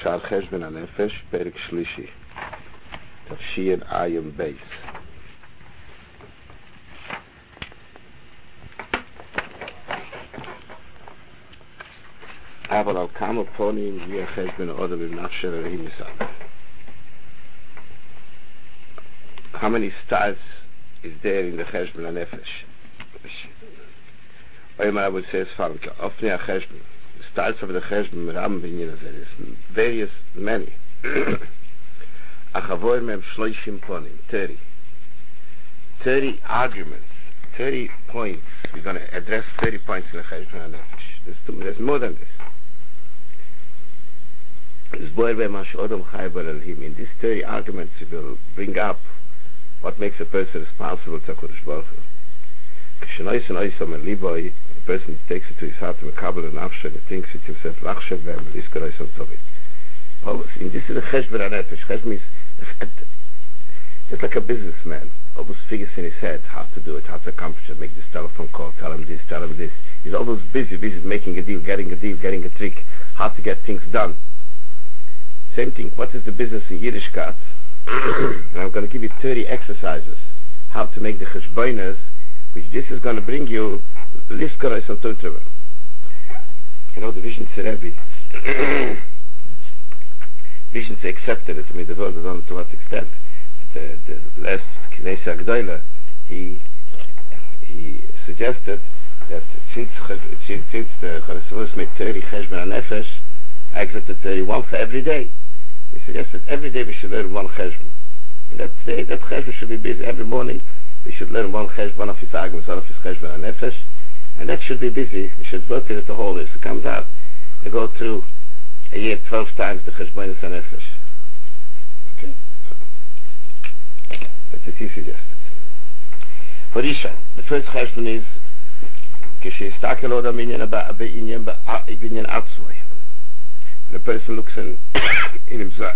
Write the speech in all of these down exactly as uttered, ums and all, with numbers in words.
Shar Cheshbon HaNefesh, Perek Shlishi, Tafshir Ayim Beis. Aber al kama ponim via Cheshbon HaOdam im Nafshe Rahim Yisad. How many styles is there in the Cheshbon HaNefesh? I would say as follows: Ofni HaCheshbon, the styles of the Cheshbon Ram Binyan, there is various, many. Achavoy mem shloishim ponim, thirty. Thirty arguments, thirty points. We're going to address thirty points in the Cheshbon HaNefesh. There's, two, there's more than this. In these thirty arguments, we will bring up what makes a person responsible to HaKadosh Baruch Hu. A person takes it to his heart, and he thinks it himself, in this is a Cheshbon HaNefesh. Cheshbon is just like a businessman. Always figures in his head how to do it, how to accomplish it, make this telephone call, tell him this, tell him this. He's always busy, busy making a deal, getting a deal, getting a trick, how to get things done. Same thing, what is the business in Yiddishkeit? And I'm going to give you thirty exercises how to make the Cheshbonas, which this is going to bring you Liskaros and Tuntrava. You know, the Vision Rebbe, Vision accepted it. I mean, the world is on to what extent. The, the last Knesset Gdoila, he he suggested that since since, since the Chassidus made thirty Cheshbon HaNefesh, I accepted thirty-one for every day. He suggested every day we should learn one Cheshbon. And that day, that Cheshbon should be busy every morning. We should learn one Cheshbon, one of his arguments, one of his Cheshbon HaNefesh, and that should be busy. We should work with it the whole year. So it comes out, we go through a year twelve times the Cheshbon HaNefesh. Okay? That's what he suggested. For Isha, the first Cheshbon is Kishistakel Odam Inyan Binyan Atzvoi. When a person looks in, in himself,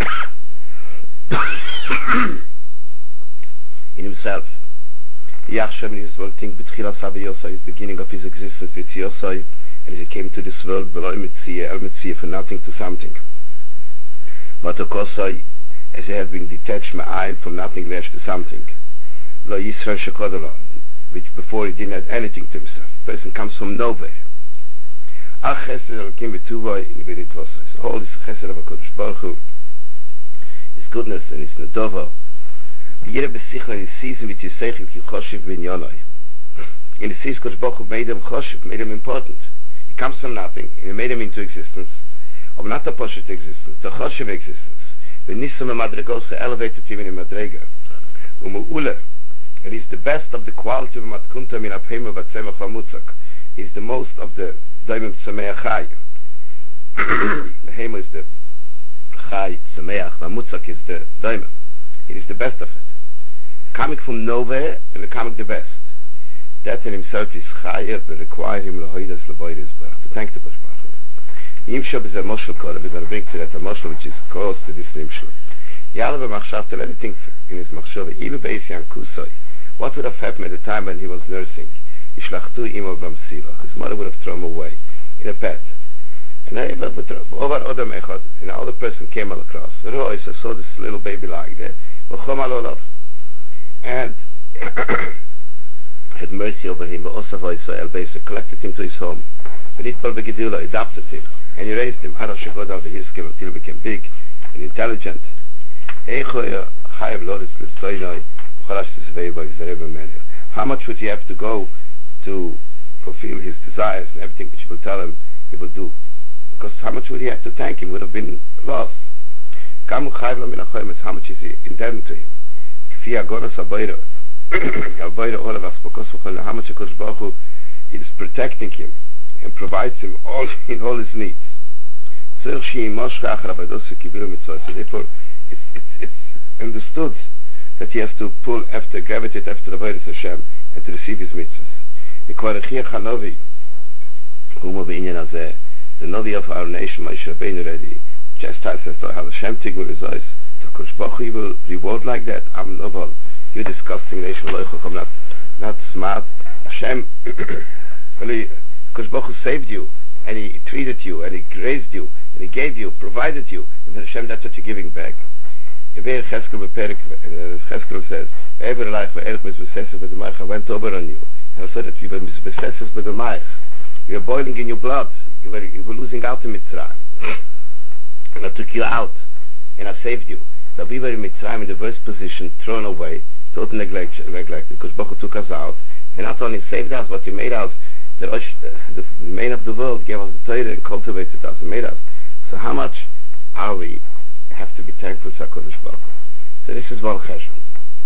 in himself, Yachshav is working B'tchilas Haviyosai, his beginning of his existence with Yosai, and as he came to this world, V'lo Mitziyah, El Mitziyah, for nothing to something. Matokosai, as he had been detached Ma'ayin from nothing less to something. Lo Yisrael Shekodolo, which before he didn't have anything to himself. The person comes from nowhere. Ach Chesed Elokim V'tuvoi in Vidit Vosai. So all this Chesed of HaKadosh Baruch Hu, his goodness and his Nedovo, Jeder besichert, he sees him with his seichel, he choshev b'inyanoi. And he sees Kodesh Baruch Hu made him choshev, made him important. He comes from nothing, and he made him into existence, of not a poshet existence, the choshev existence. When Nisam Madregosa elevated him in a Madrega, Umu'ula, and he's the best of the quality of Matkunta min apema v'tzemach v'mutzak. He's the most of the Daimim Tzameach Chai. The Hema is the Chai, Tzameach, v'mutzak is the Daimim. It is the best of it. Coming from nowhere and becoming the best. That in himself is chayev, but require him lehoidas levoidas baruch, to thank the Kodesh Baruch Hu. Yimshov is a moshel kodev. We're going to bring to that a moshel which is close to this Yimshov. Yalav machshav, tell everything in his machshav. Even beis yankusoi. What would have happened at the time when he was nursing? Ishlachtu imo b'msila. His mother would have thrown him away in a pet. And I over other mechad, and another person came across. I saw this little baby lying there. And had mercy over him, collected him to his home, adopted him, and he raised him until he became big and intelligent. How much would he have to go to fulfill his desires and everything which will tell him he will do? Because how much would he have to thank him would have been lost. How much is he indebted to him? How much HaKadosh Baruch Hu is protecting him and provides him all in all his needs. So therefore it's, it's, it's understood that he has to pull after, gravitate after the Avodas Hashem and to receive his mitzvahs. The Novi of our nation, Moshe Rabbeinu, already chastised us to have Hashem tigmul his eyes. To Kodesh Baruch Hu will reward like that. I'm novel. You disgusting nation, I'm not, not smart. Hashem, really, Kodesh Baruch Hu saved you, and he treated you, and he raised you, and he gave you, provided you, and Hashem, that's what you're giving back. Cheskel says, "Every life where Erich was possessed with the Maich, I went over on you, and I said that you were possessed with the Maich. You were boiling in your blood. You were, you were losing out in Mitzrayim, and I took you out, and I saved you. So we were in Mitzrayim in the worst position, thrown away, totally neglected, neglected, because Baruch took us out, and not only saved us, but He made us the, the main of the world, gave us the Torah, and cultivated us, and made us. So how much are we have to be thankful to HaKadosh Baruch Hu? So this is one cheshbon.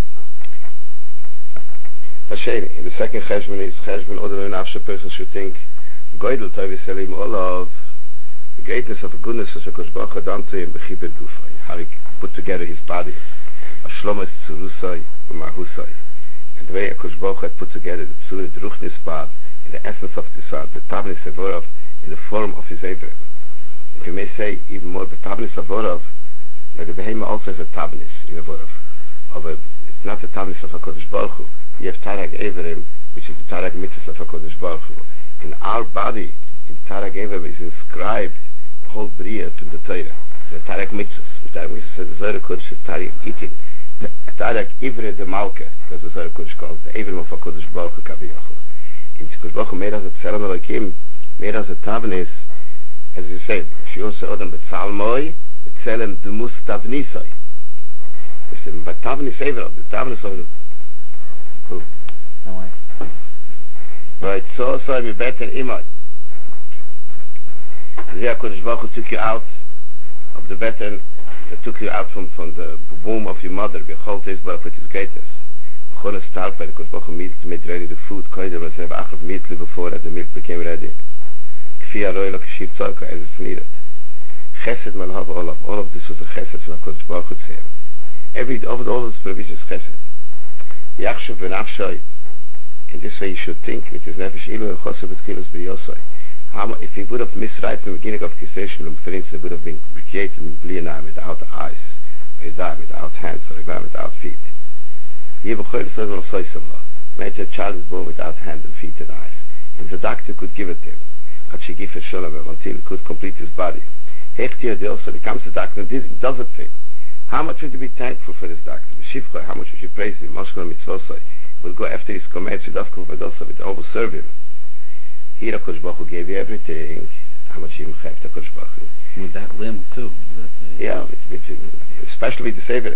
Hasheni, in the second cheshbon is cheshbon, other than a person should think, Goydel Tovi Selim Olav, the greatness of the goodness of HaKadosh Baruch Hu done to him, Bechibet Gufay, how He put together His body, Ashlomas Tzurusay, Umahusay, and the way HaKadosh Baruch Hu had put together the Tzurah, the Ruchnis Bad, in the essence of the Sad, the Tavnis Evorov, in the form of His Ever. If you may say even more, the Tavnis Evorov, like the Behema also has a Tavnis in Evorov, of a, it's not the Tavnis of HaKadosh Baruch Hu. You have Tarag Everim, which is the Tarag Mitzvah of HaKadosh Baruch Hu. In our body, in Tarag Everim is inscribed the whole Bria from the Torah, the Tarag Mitzvah. The Tarag Mitzvah says the Zohar Kodesh is Tarag Itin. The Tarag Ivre de Malka, that's the Zohar Kodesh called, the Everim of HaKadosh Baruch Hu Kaviyachol. In HaKadosh Baruch Hu made us a Tzelem Elokim, made us a Tavnis, as you say, Shiose Odom Betzalmoi, Tzelem Dumus Tavnisoi. But Tavnis Everim, the Tavnis of who? No way. Right, so so I'm better imad. The HaKadosh Baruch Hu took you out of the better, that took you out from, from the womb of your mother, Bechol Teis Baruch with His greatness. Bechol is Talpa, the HaKadosh Baruch Hu made ready the food, Koidem was never Achav immediately before that the milk became ready. Kfi Aroi Lo Kashir Tzorka, as it's needed. Chesed Malhav Olav, all of this was a chesed from HaKadosh Baruch Hu to him. Every, all of this provision is chesed. Yachshav v'nafshay. In this way you should think, it is nefesh ilu chosav b'tchilas b'yosai. If he would have misrighted in the beginning of Kiseshim, for instance, it would have been created in Blianai without eyes, or without hands, or without feet. Imagine a child is born without hands and feet and eyes. And the doctor could give it to him, until he could complete his body. Also becomes a doctor and does it for him. How much would you be thankful for this doctor? How much would you praise him? Will go after his commands with will serve him. Here HaKadosh Baruch Hu gave you everything. How much you have to HaKadosh Baruch Hu? With that limb too. That, uh, yeah, with, with, especially with the Savior.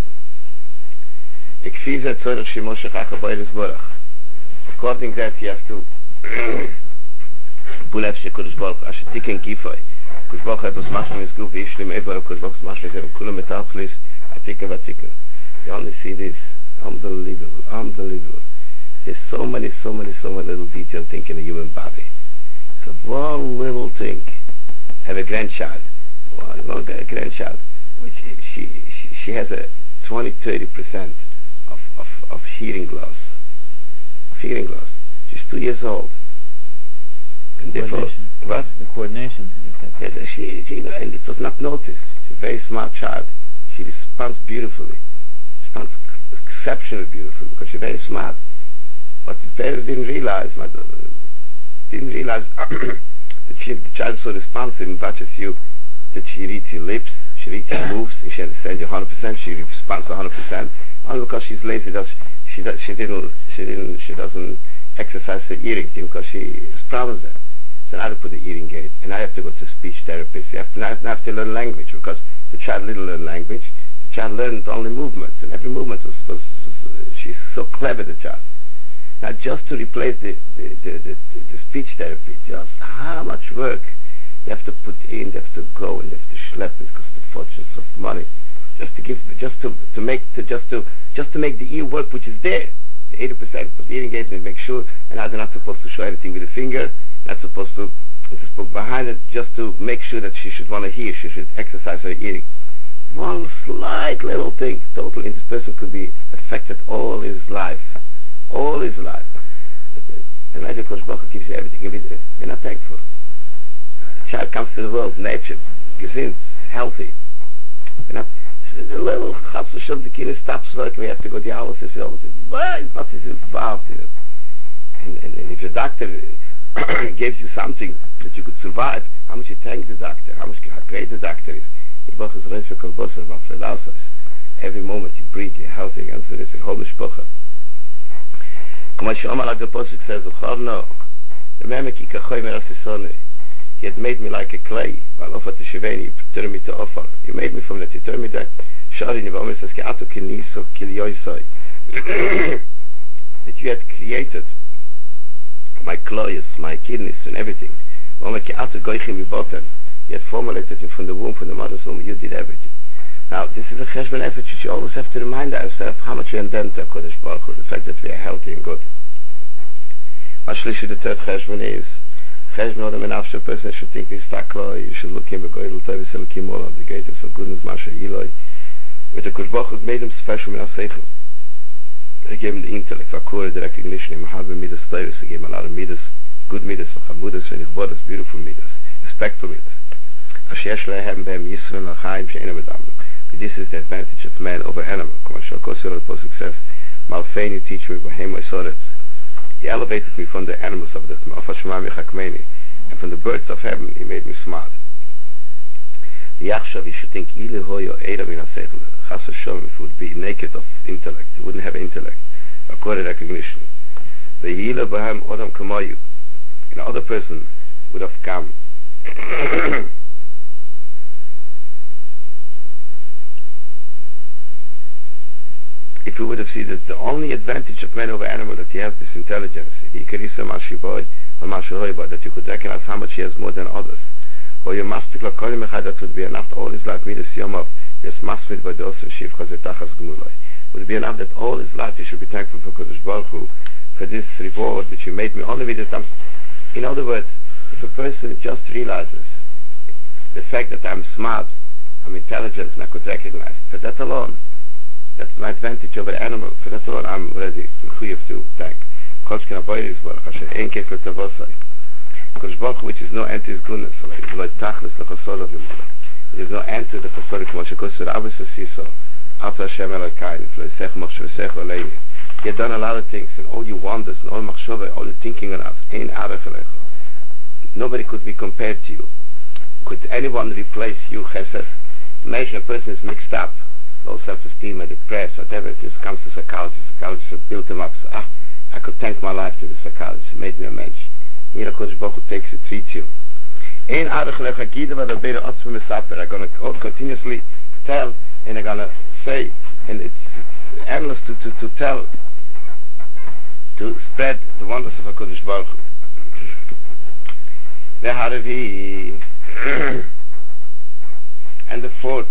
According to that, you have to pull up HaKadosh Baruch Hu. Asher tiken gifoi. HaKadosh Baruch Hu has was mashlim his guf. Yishlim ever. HaKadosh Baruch Hu is mashlim his kulam etachlis. Atiken vatiken. You only see this. Unbelievable. Unbelievable. There's so many, so many, so many little detailed things in the human body. So one little thing. Have a grandchild. One, one grandchild. Which she, she she has a twenty to thirty percent of, of, of hearing loss. Of hearing loss. She's two years old. And therefore, what? The coordination. Yeah, she, she, and it was not noticed. She's a very smart child. She responds beautifully. She responds exceptionally beautifully because she's very smart. But the parents didn't realize, my daughter, didn't realize that she, the child is so responsive and watches you, that she reads your lips, she reads your moves, and she understands you one hundred percent, she responds one hundred percent. Only because she's lazy, does she, does, she didn't, she didn't, she doesn't exercise her hearing thing because she has problems there. So now to put the hearing aid, and I have to go to a speech therapist. You have to, now have to learn language because the child didn't learn language. The child learned only movements, and every movement was, was, was uh, she's so clever, the child. Now, just to replace the the, the, the, the speech therapy, just how much work you have to put in, you have to go, and you have to schlep it because the fortunes of money, just to give, just to, to make, to just to just to make the ear work, which is there, the eighty percent of the hearing aid, and make sure. And now they're not supposed to show anything with a finger, not supposed to, just put behind it, just to make sure that she should want to hear, she should exercise her hearing. One slight little thing, totally, and this person could be affected all his life. All his life. And maybe Kosh Baruch Hu gives you everything. You're not thankful. A child comes to the world, nature, gesund, healthy. You're not. A little chas v'shel, the kid stops working. We have to go dialysis. What is involved in it? And, and, and if the doctor gives you something that you could survive, how much you thank the doctor, how much how great the doctor is. Every moment you breathe, you're healthy, and so there's a whole mishpacha. Like the Pasuk says, he had made me like a clay. You turned me to offer. You made me from that. You turned me that. That you had created my clothes, my kidneys, and everything. You had formulated it from the womb, from the mother's womb. You did everything. Now, this is a cheshbon effort. You should always have to remind ourselves how much we indent to Kodesh Baruch Hu, the fact that we are healthy and good. Mashlishi, the third cheshbon is cheshbon odem and after a person should think he's takla. You should look him begoidel tovis elokim olam, the greatest of goodness, Masha Yiloi. With the Kodesh Baruch Hu made him special min aseichel. He gave him the intellect, akura, the recognition. He had midas tovis. He gave him a lot of midas, good midas, chamudas, venichbodas, beautiful midas, respectful midas. Ashesh lehem behem yisrael lachaim she'ena medamru. This is the advantage of man over animal. The Pasuk says, Malfein, you teach me, he elevated me from the animals of the and from the birds of heaven, he made me smart. The Yachshav, you should think, if it would be naked of intellect, it wouldn't have intellect, according to recognition. Another person would have come. If we would have seen that the only advantage of man over animal that he has this intelligence, that you could recognize how much he has more than others. Or you must be like that would be enough all his life midas yomov, yes must be by the osen shiv chazetachas gmuloi. Would be enough that all his life he should be thankful for Kodesh Baruch Hu for this reward which you made me only with I'm in other words, if a person just realizes the fact that I'm smart, I'm intelligent and I could recognize, for that alone, that's my advantage over the animal. For that alone, I'm ready to thank. Kodesh Baruch Hu, which is no end to his goodness. There is no end to the chesed. He had done a lot of things, and all your wonders, and all machshava, all your thinking on us. Nobody could be compared to you. Could anyone replace you, chesed? Imagine a person is mixed up. Low self-esteem or depressed, whatever it is, comes to psychology. Psychologists have built him up. So, ah, I could thank my life to the psychologist. It made me a mensch. Here, Kodesh Baruch Hu takes it, treats you. I'm going to continuously tell, and I'm going to say, and it's endless to, to, to tell, to spread the wonders of Kodesh Baruch Hu. And the fourth.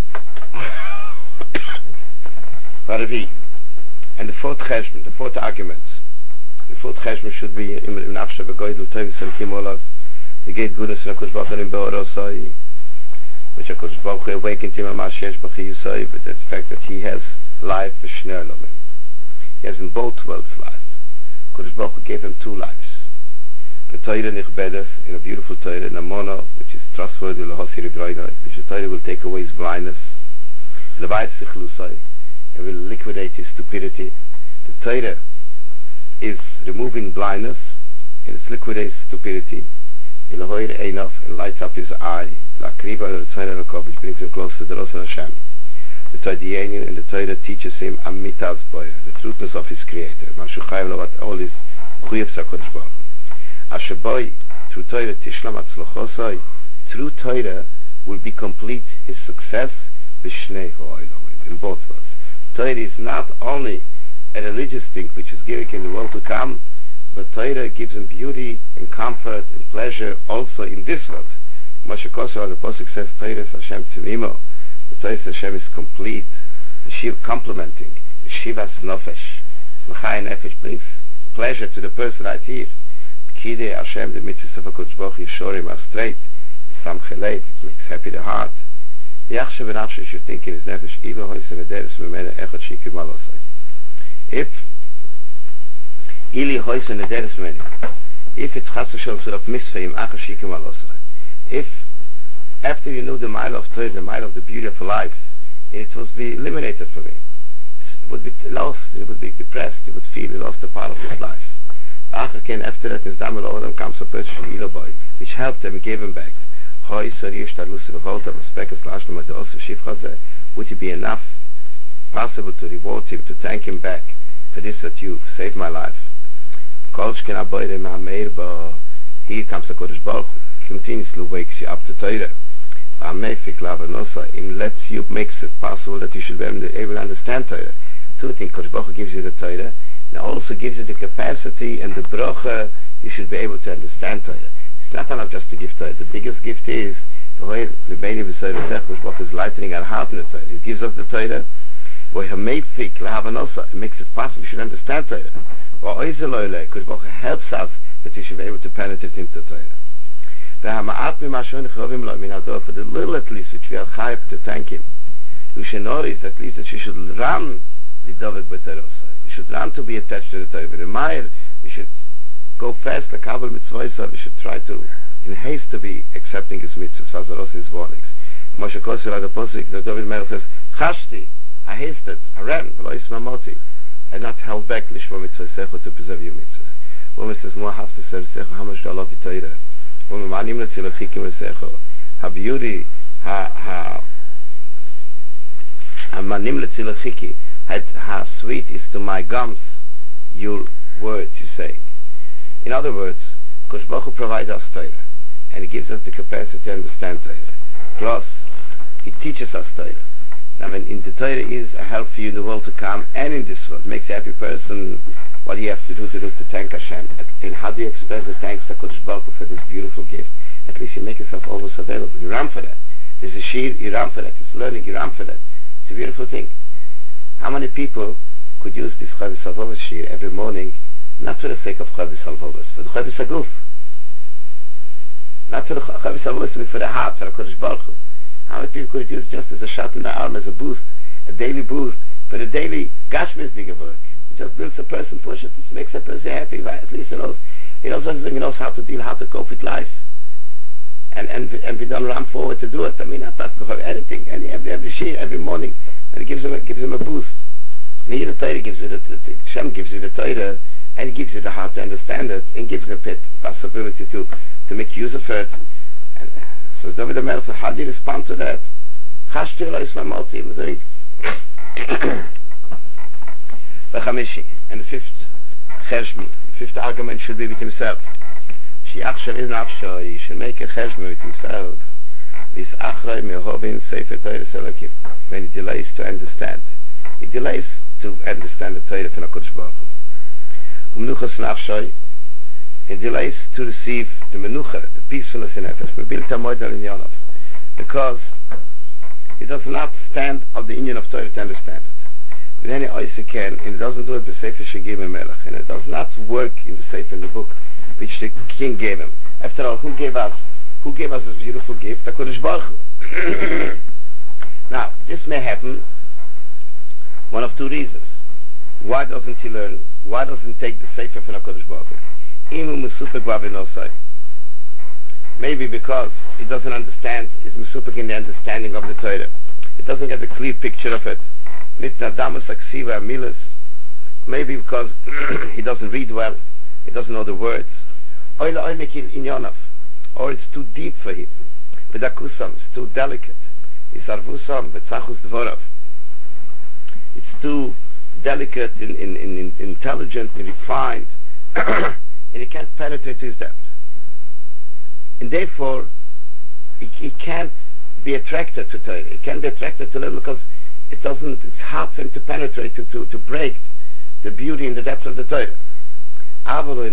And the fourth cheshbon, the fourth argument, the fourth cheshbon should be in nafsha begoidel tovis elokim olav, the great goodness of Kodesh Baruch Hu in beorosai, which Kodesh Baruch Hu awakened him amash yesh b'chiyusai, but that's the fact that he has life v'shnei olamim. He has in both worlds life. Kodesh Baruch Hu gave him two lives. The Torah nichbedes, in a beautiful Torah, Namona, which is trustworthy, lahosir v'roigai, which the Torah will take away his blindness. Levayis sichlusai, and will liquidate his stupidity. The Torah is removing blindness, and it's liquidates stupidity. Ilahoir Einav, and lights up his eye. Lakriva Ritzayin, which brings him close to the Rosh Hashem. The Torah and the Torah teaches him Amitav's boy, the truthness of his Creator. Mashuchayim lo what all his chuyevs HaKodesh Baruch Hu. Ashaboy, through Torah Tishlam Atzlochosai, through Torah will be complete his success b'shnei ha'olam, in both worlds. Torah is not only a religious thing which is given in the world to come, but Torah gives him beauty and comfort and pleasure also in this world. Mashakosar, the Pasuk says, Torah Hashem Tzivimo. The Torah Hashem is complete, the Shiv complementing, the Shivas Nofesh. L'chai Nefesh brings pleasure to the person right here. Kidei Hashem, the mitzvahs of HaKadosh Baruch Hu, Yishorim are straight, Samche Lev, it makes happy the heart. Yachshav and Nafshe should think in his Nefesh, Iva Hoyse Nederes Memene Echot Shikim Malosai. If Ili Hoyse Nederes Memene, if it's Chas Hashem sort of misfeim Echot Shikim Malosai, if after you know the mile of Torah, the mile of the beauty of life, it was be eliminated from me. It would be lost, it would be depressed, it would feel he lost a part of his life. Again, after that, his Damel Odom comes a person from Iloboy, which helped him and gave him back. Would it be enough possible to reward him, to thank him back for this that you saved my life? Here comes the Kodesh Baruch Hu, continuously wakes you up to Torah. Him lets you, makes it possible that you should be able to understand Torah. Two things, Kodesh Baruch Hu gives you the Torah, and also gives you the capacity and the bracha you should be able to understand Torah. It's not enough just to give Torah. The biggest gift is the way the Bnei B'Soyer Kodesh Baruch Hu is lightening our heart in the Torah. He gives us the Torah. It makes it possible you should understand Torah. Kodesh Baruch Hu helps us that you should be able to penetrate into Torah. For the little at least which we are chayv to thank him, you should know is at least that you should run the David B'Torah. We should run to be attached to the Torah. With the Meir, we should go fast, the Kabbalah mitzvah, we should try to, in haste, to be accepting his mitzvahs, Vazaros his warnings. Moshe Kosser, the Apostle, the David Meir says, Chashti, I hasted, I ran, V'lo Yisma Moti, and not held back, Lishma mitzvah secho, to preserve your mitzvahs. Woman says, Mo hafte ser secho, how much do I love you Torah? Woman, Manim letzilachiki secho, ha beauty, ha, ha, ha manim letzilachiki, how sweet is to my gums your words you say. In other words, Kodesh Baruch Hu provides us Torah, and He gives us the capacity to understand Torah. Plus, He teaches us Torah. Now, when in the Torah is a help for you in the world to come, and in this world, makes every person what he has to do to do to thank Hashem. And how do you express the thanks to Kodesh Baruch Hu for this beautiful gift? At least you make yourself always available. You run for that. There's a shir, you run for that. There's learning, you run for that. It's a beautiful thing. How many people could use this Chavis Salvovas shir every morning, not for the sake of Chavis Salvovas, for the Chavis Aguf? Not for the Chavis Salvovas, but for the heart, for the Kodesh Baruch Hu. How many people could use just as a shot in the arm, as a boost, a daily boost, for the daily Gashmisdige work? It just builds a person, pushes it, makes a person happy, at least he knows, he knows, he knows how to deal, how to cope with life. And and and we don't run forward to do it. I mean, not that anything, any every every shir, every morning, and it gives him a, gives him a boost. And here the Torah gives you the, the, the Shem gives you the Torah, and it gives you the heart to understand it, and gives you the possibility to to make use of it. And so David HaMelech, how do you respond to that? Chashti lo yisma malti. And the fifth cheshmi, the fifth argument should be with himself. He should make a cheshbon with himself. This achrei mehovin sefer Torah selakim. When he delays to understand, he delays to understand the Torah from HaKadosh Baruch Hu. Umnuchas nafshay, he delays to receive the menucha, the peacefulness in nefesh. Mebil tamoid al inyanov, because he does not stand of the inyan of Torah to understand it. When any oisa can, and it doesn't do it with sefer shegim melech, and it does not work in the sefer in the book which the king gave him. After all, who gave us who gave us this beautiful gift? The Kodesh Baruch Hu. Now, this may happen one of two reasons. Why doesn't he learn? Why doesn't he take the Sefer from the Kodesh Baruch Hu? Maybe because he doesn't understand, he's mesupek in the understanding of the Torah. He doesn't get a clear picture of it. Maybe because he doesn't read well, he doesn't know the words. Or it's too deep for him. It's too delicate. It's too delicate, in, in, in, in intelligent, and refined, and he can't penetrate his depth. And therefore, he, he can't be attracted to Torah. He can't be attracted to learn because it doesn't. It's hard for him to penetrate, to, to, to break the beauty and the depth of the Torah. However,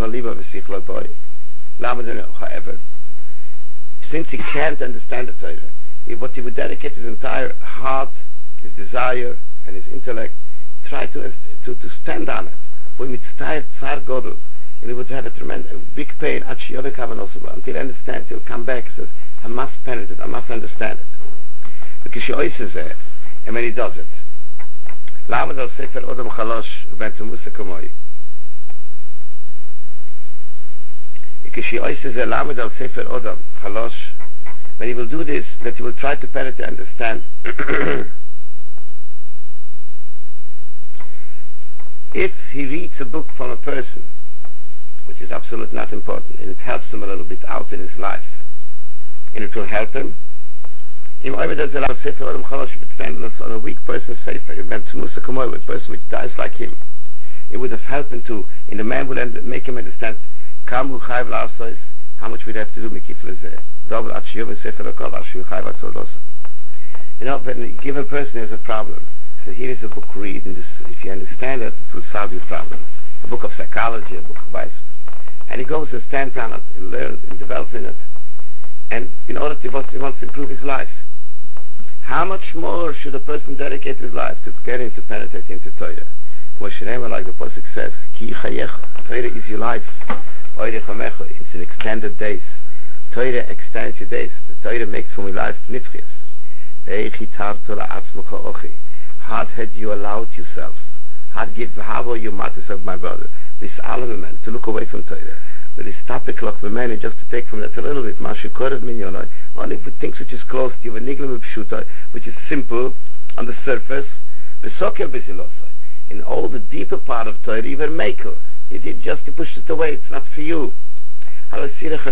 since he can't understand the Torah, he, what he would dedicate his entire heart, his desire, and his intellect, try to to, to stand on it. For him, it's tired, tzar godel, and he would have a tremendous, big pain until he understands. He'll come back and says, "I must penetrate. I must understand it." Because she always says that, and when he does it, Lamed al Sefer Odom Chalosh Ben Musa Kamoi. When he will do this, that he will try to penetrate and understand. If he reads a book from a person which is absolutely not important, and it helps him a little bit out in his life, and it will help him. Im Oimed does a lot of Sefer Olam Chalosh on a weak person's Sefer, a person which dies like him. It would have helped him to, and the man would make him understand how much we'd have to do. You know, when you give a person has a problem, so here is a book read, and this, if you understand it, it will solve your problem. A book of psychology, a book of vices. And he goes and stands on it, and learns, and develops in it. And in order to, he wants to improve his life. How much more should a person dedicate his life to getting to penetrate into Torah? Like the Pasuk says, Ki chayecha, Torah is your life. It's an extended days. Torah extends your days. The Torah makes from your life nitzchias. How had you allowed yourself? How did you, how were you matters of my brother? This element to look away from Torah. But this topic like man just to take from that a little bit. Only for things which is close to you, which is simple on the surface. In all the deeper part of Torah, you were maker. You did just to push it away. It's not for you. You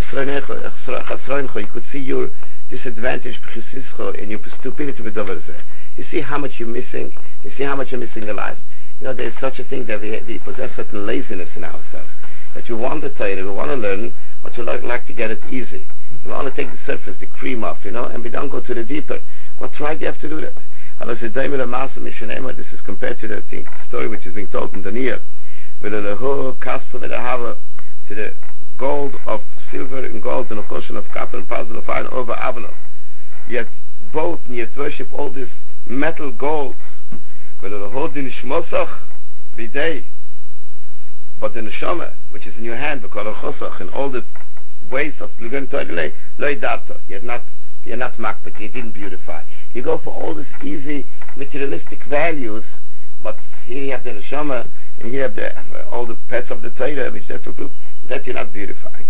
could see your disadvantage and your stupidity. You see how much you're missing. You see how much you're missing in life. You know, there's such a thing that we, we possess certain laziness in ourselves. That we want to Torah, we want to learn, but we like, like to get it easy. We want to take the surface, the cream off, you know, and we don't go to the deeper. What's right? You have to do that. This is compared to the thing, story which is being told in Daniel, with the whole casper that I have to the gold of silver and gold and a portion of copper and puzzle of iron over Avalon. Yet both and yet worship all this metal gold, with the whole din shmosach b'day, but the neshama which is in your hand, because of chosach and all the ways of living Torah, loy darto. You're not, you're not makbet. You didn't beautify. You go for all these easy materialistic values, but here you have the neshama, and here you have the, uh, all the pets of the Torah, which that's a group that you're not beautifying.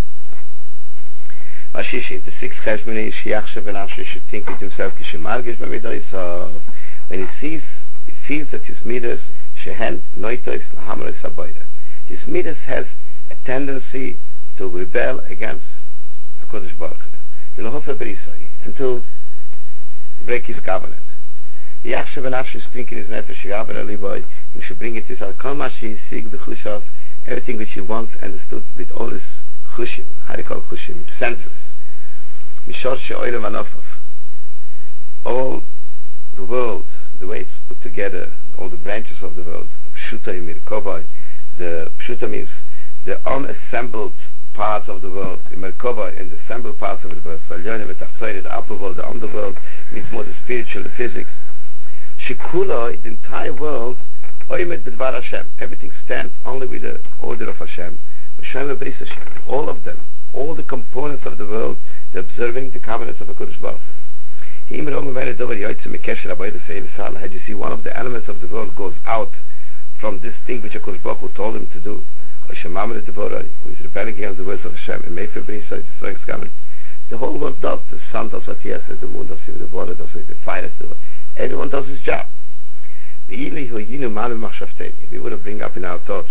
Mashishi, the sixth cheshbon is Shiachshav and Afshe should think with himself, so when he sees, he feels that his midas shehen noitois lahamres habayda. His midas has a tendency to rebel against HaKadosh Baruch Hu, and to break his covenant. The Yachshav and Afshe is thinking his nefesh Yavar Aliboy, and should bring it to his Kol Mashi Sig b'Chushav, everything which he wants understood with all his chushim, how do you call chushim? Senses. Mishor she'oilem anofav. All the world, the way it's put together, all the branches of the world, Pshuta Yimir Kovai, the Pshuta means the unassembled parts of the world, the Merkova and the assembled parts of the world, the upper world, the underworld, means more the spiritual, the physics. Shikula, the entire world, everything stands only with the order of Hashem. All of them, all the components of the world, they're observing the covenants of HaKadosh Baruch Hu. Had you see one of the elements of the world goes out from this thing which HaKadosh Baruch Hu told him to do, who is rebelling against the words of Hashem, and the whole world does. The sun does what he has, the moon does it, the water does it, the fire does it. Everyone does his job. We would have bring up in our thoughts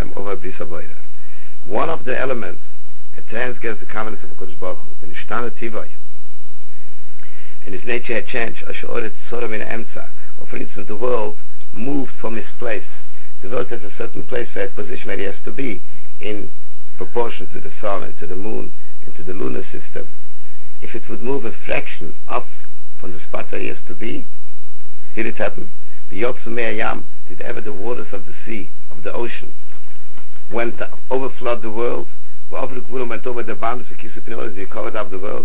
one of the elements that transgressed the covenants of HaKadosh Baruch Hu, and his nature had changed. Or for instance, the world moved from its place. The world has a certain place, where it position where it has to be in proportion to the sun and to the moon and to the lunar system. If it would move a fraction up from the spot where it has to be, did it happen? Did ever the waters of the sea, of the ocean, went to overflood the world? Went over the boundaries of Kisupinolas, they covered up the world.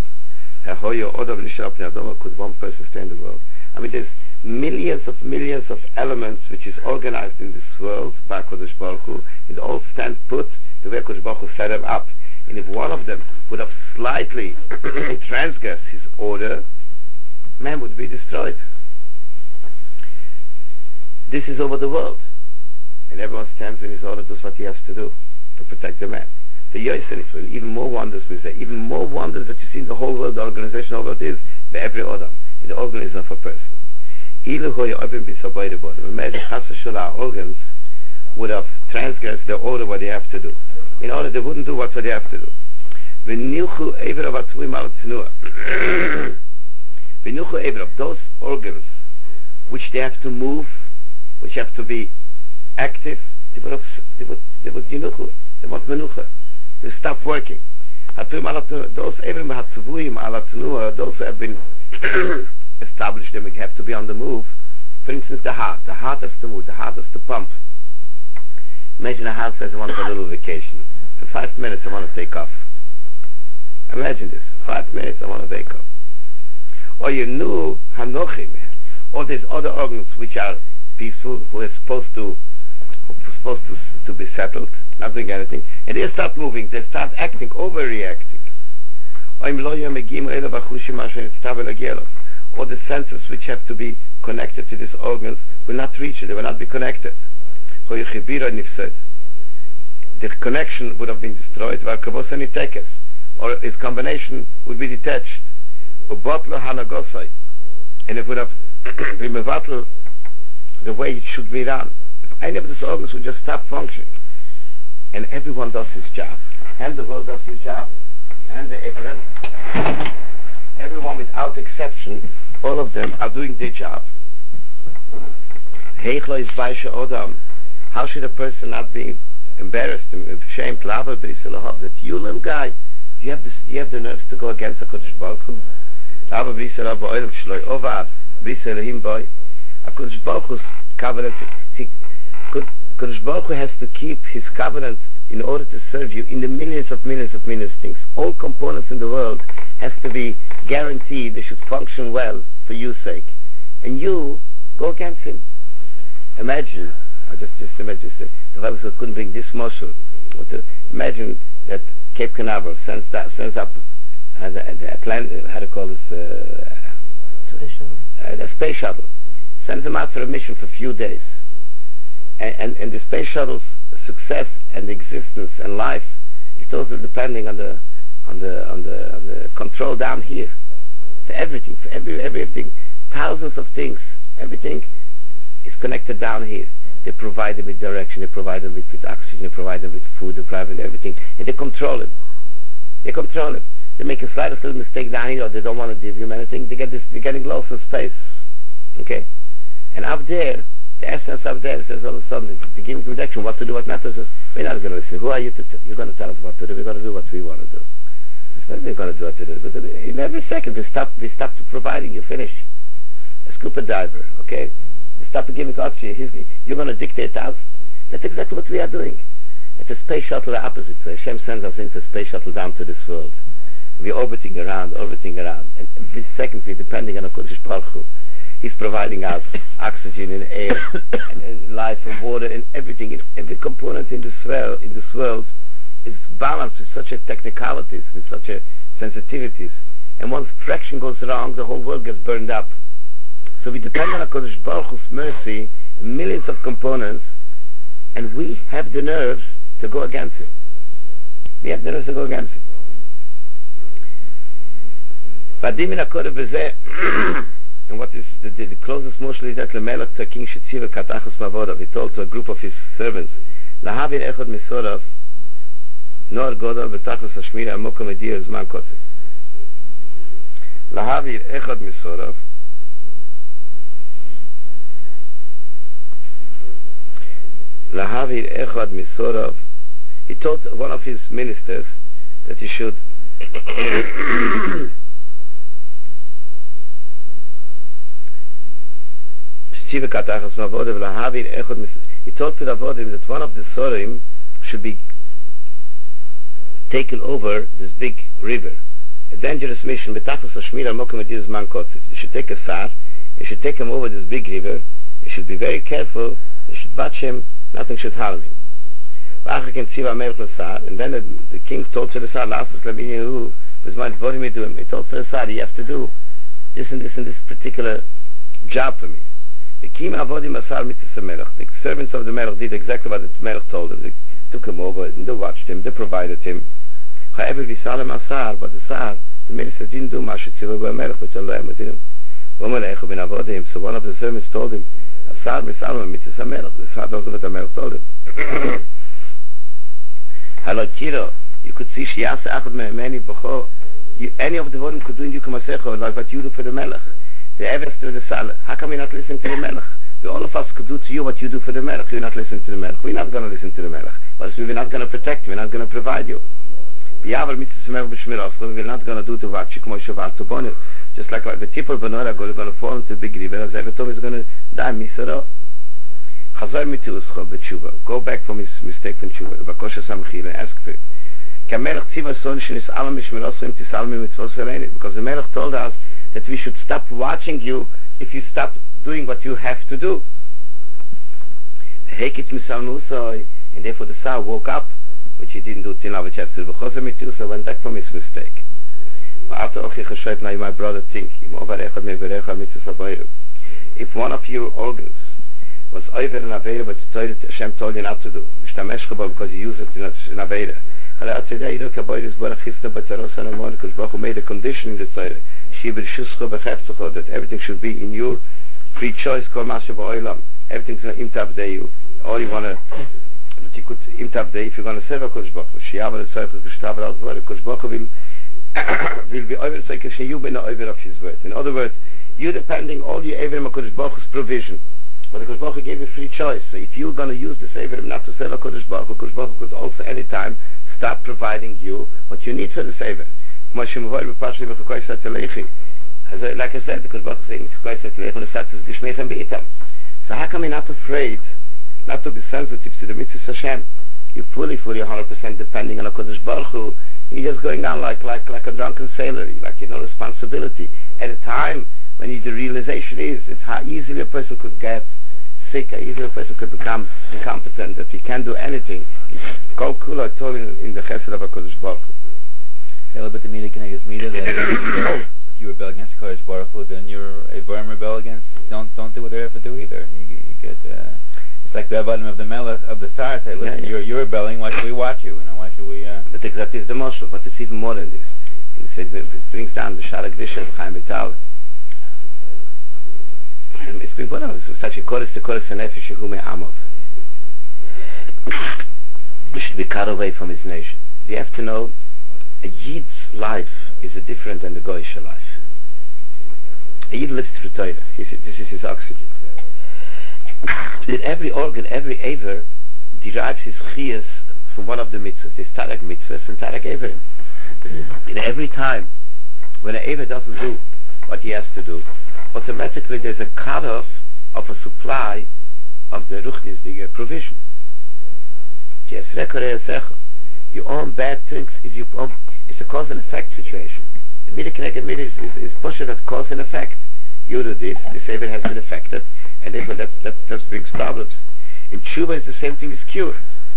Could one person stay in the world? I mean, there's millions of millions of elements which is organized in this world by HaKadosh Baruch Hu. It all stands put the way HaKadosh Baruch Hu set them up. And if one of them would have slightly transgressed his order, man would be destroyed. This is over the world, and everyone stands in his order, does what he has to do to protect the man. The Yosenif, even more wonders we say, even more wonders that you see in the whole world, the organization of it is by every order, in the organism of a person. Our organs would have transgressed the order what they have to do. In order they wouldn't do what they have to do. V'nichu ever of atvuim al tnua. V'nichu ever of those organs which they have to move, which have to be active, they would have, they would, they would yinuchu, they want menucha. They stop working. Atvuim al tnua, those ever atvuim al tnua, those who have been established, they have to be on the move. For instance, the heart. The heart has to move. The heart has to pump. Imagine a heart says, I want a little vacation. For five minutes, I want to take off. Imagine this. Five minutes, I want to take off. Or you knew hanochim. Or there's other organs which are peaceful, who are supposed to, who are supposed to, to be settled, not doing anything, and they start moving. They start acting, overreacting. Or the senses which have to be connected to these organs will not reach it, they will not be connected. The connection would have been destroyed, or its combination would be detached. And it would have been mevatel the way it should be done. If any of these organs would just stop functioning, and everyone does his job, and the world does his job, and the Abraham, everyone without exception, all of them are doing their job. How should a person not be embarrassed and ashamed that you, little guy, you have, this, you have the nerves to go against the Kodesh Baruch Hu? HaKadosh Baruch Hu's covenant, Kodesh Baruch Hu has to keep his covenant in order to serve you in the millions of millions of millions of things. All components in the world has to be guaranteed they should function well for your sake. And you go against him. Imagine, I just just imagine, the Rebbe couldn't bring this muscle. Imagine that Cape Canaveral sends that sends up uh, the, the Atlantic, how to call this, uh, Space shuttle. Uh, the space shuttle, sends them out for a mission for a few days, and, and, and the space shuttle's success and existence and life is totally depending on the on the on the on the control down here, for everything, for every everything, thousands of things, everything is connected down here. They provide them with direction, they provide them with, with oxygen, they provide them with food, they provide them with everything, and they control it. They control it. They make a slightest little mistake down here, or they don't want to give you anything. They get this. They're getting lost in space. Okay, and up there, the essence up there says all of a sudden they give them direction, what to do, what not to do. We're not going to listen. Who are you to? T- you're going to tell us what to do. We're going to do what we want to do. We're going to do what to do. In every second, we stop. We stop providing. You finish. A scuba diver. Okay, you stop giving oxygen. He's, you're going to dictate us. That's exactly what we are doing. It's a space shuttle the opposite way. Hashem sends us into a space shuttle down to this world. We're orbiting around, orbiting around, and every second we're depending on a Kodesh Baruch Hu. He's providing us oxygen and air and, and life and water and everything. And every component in this world, in this world, is balanced with such a technicalities, with such a sensitivities. And once fraction goes wrong, the whole world gets burned up. So we depend on a Kodesh Baruch Hu's mercy, millions of components, and we have the nerve to go against it. We have the nerve to go against it. And what is the, the, the closest motion is that Lemelech to King Shetziva Katachos Mavodav. He told to a group of his servants, Lahavir Echad Misorav Nor Godal Betachos Hashmira Amokom Edir Zman Kotze. Lahavir Echad Misorav Lahavir Echad Misorav. He told one of his ministers that he should he told to the Avodim that one of the Sorim should be taken over this big river, a dangerous mission. You should take a Sar, you should take him over this big river, you should be very careful, you should watch him, nothing should harm him. And then the, the king told to the Sar, he told to the Sar, you have to do this and this and this particular job for me. The servants of the Melech did exactly what the Melech told them. They took him over and they watched him, they provided him. However, we saw him Asar, but the Sar, the minister didn't do much. So one of the servants told him, Asar mitzalma mitzvah melech. This is also what the melech told him. Hello, Kiro. You could see Shiasa Achad Mehmeni B'cho. Any of the women could do in Yukumasecho, like what you do for the melech. The Evest to the Saleh. How come you're not listening to the melech? All of us could do to you what you do for the melech. You're not listening to the melech. We're not going to listen to the melech. But we're not going to protect you. We're not going to provide you. We're not going to do to what you come. Just like the tipper Benora going to fall into the big river, as Everton is going to die. Misara. Chazar mituuscha b'tshuva. Go back from his mistake from tshuva. V'kosha samchila. Ask for it. Because the Melech told us that we should stop watching you if you stop doing what you have to do. And therefore the Tsar woke up, which he didn't do till now, so went back from his mistake. Now my brother think, if one of your organs was over and available, but Hashem told you not to do, because you use it in Aveda. Today, you look at this Barachista, but Baruch made a condition in the Torah that everything should be in your free choice. Everything's going to imtab you. All you want to, but you could imtab if you're going to serve a Kodesh Baruch Hu. Shiava the Tzarech L'Gishtav Al-Zvor. Kodesh Baruch Hu will will be over the Tzarech Sheyu Ben over of His word. In other words, you're depending all your Averim on Kodesh Baruch Hu's provision. But the Kodesh Baruch Hu gave you free choice. So if you're going to use this Averim not to serve a Kodesh Baruch Hu, Kodesh Baruch Hu could also any time stop providing you what you need for the Sefer. Like I said, because Baruch saying so how come you're not afraid not to be sensitive to the mitzvahs Hashem? You're fully, fully one hundred percent depending on a Kodesh Baruch Hu. You're just going on like like like a drunken sailor, like you know responsibility. At a time when you, the realization is it's how easily a person could get sick, how easily a person could become incompetent, that he can't do anything. Kol kula told in the chesed of a Kodesh Baruch Hu. Say a little bit the meaning against Mida that if you rebel against Kodesh Baruch Hu, then you're a Avraham rebel against. Don't don't do what they ever do either. You, you get uh, it's like the Avadim of the Melech of the Tsar say, listen, yeah, yeah. you're you're rebelling. Why should we watch you? You know, why should we? Uh... But exactly is the Moshe, but it's even more than this. It, it brings down the Shara Gdisha of Chaim Vital. It's been one of such a chorus to chorus and nefesh hu me'amov. We should be cut away from his nation. We have to know a Yid's life is a different than the Goyish life. A Yid lives through Torah. This is his oxygen. In every organ, every aver derives his chiyas from one of the mitzvahs. There's Tarek mitzvahs and Tarek averim. In every time when an aver doesn't do what he has to do, automatically there's a cut-off of a supply of the ruchnis, the provision. Your own bad things is your own, it's a cause and effect situation. The middle connected middle is, is, is pushed at cause and effect. You do this, the Savior has been affected, and therefore that, that, that brings problems. In Tshuva is the same thing as cure.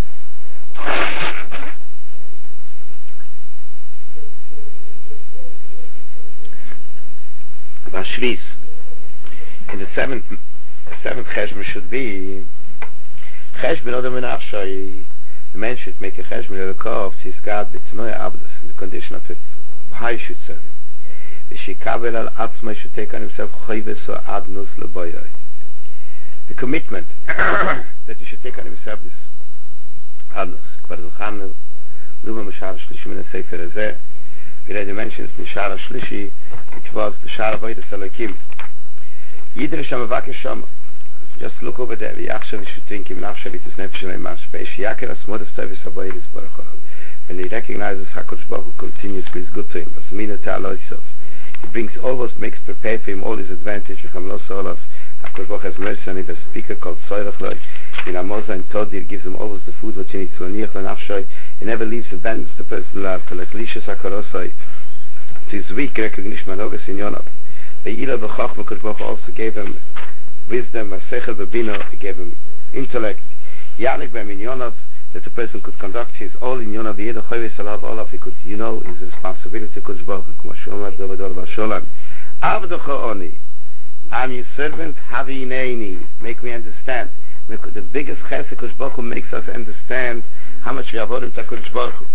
Bashvis. In the seventh seventh cheshbon should be cheshbon odom v'nafshay. The man should make a cheshbon of the kov to his God b'tnoy abdus in the condition of a high should serve. V'shikabel al atzmai should take on himself chayves or adnus l'boyai. The commitment that he should take on himself this adnus. Kvar zuchanu luba mashar shlishi min ha-sefer hazeh. We already mentioned in Shara Shlishi, which was the Shara Voidas Elokim. Yidre Shama Vakeshama. Just look over there. V'yachshav yishutinkim nafshav yitus nefesh le'imach shpeish yaker asmodas tevis haboyris baruch Hu. When he recognizes HaKadosh Baruch Hu continuously is good to him, Vasmina ta'aloisov. He brings always, makes prepare for him all his advantage. V'cham lo so'olav. HaKadosh Baruch Hu has mercy on him. The speaker called Soirach Loi. In Amoza and Todir gives him always the food what he needs to aniach l'nafshay. He never leaves, abandons the person love. K'leklishas HaKarosai. To his weak recognition manogas in Yonah. Ve'ila v'chach HaKadosh Baruch Hu also gave him wisdom. V'sechel v'bino. He gave him intellect. Yanik b'em in Yonah. That the person could conduct his all in Yonah. V'yedah choyves alav olav. He could, you know, his responsibility to Kodesh Baruch Hu. K'ma shomar dovador v'asholam. Avdocha oni. I'm your servant. Havineini. Make me understand. The biggest chesed Kodesh Baruch Hu makes us understand how much we have avodim to Kodesh Baruch Hu.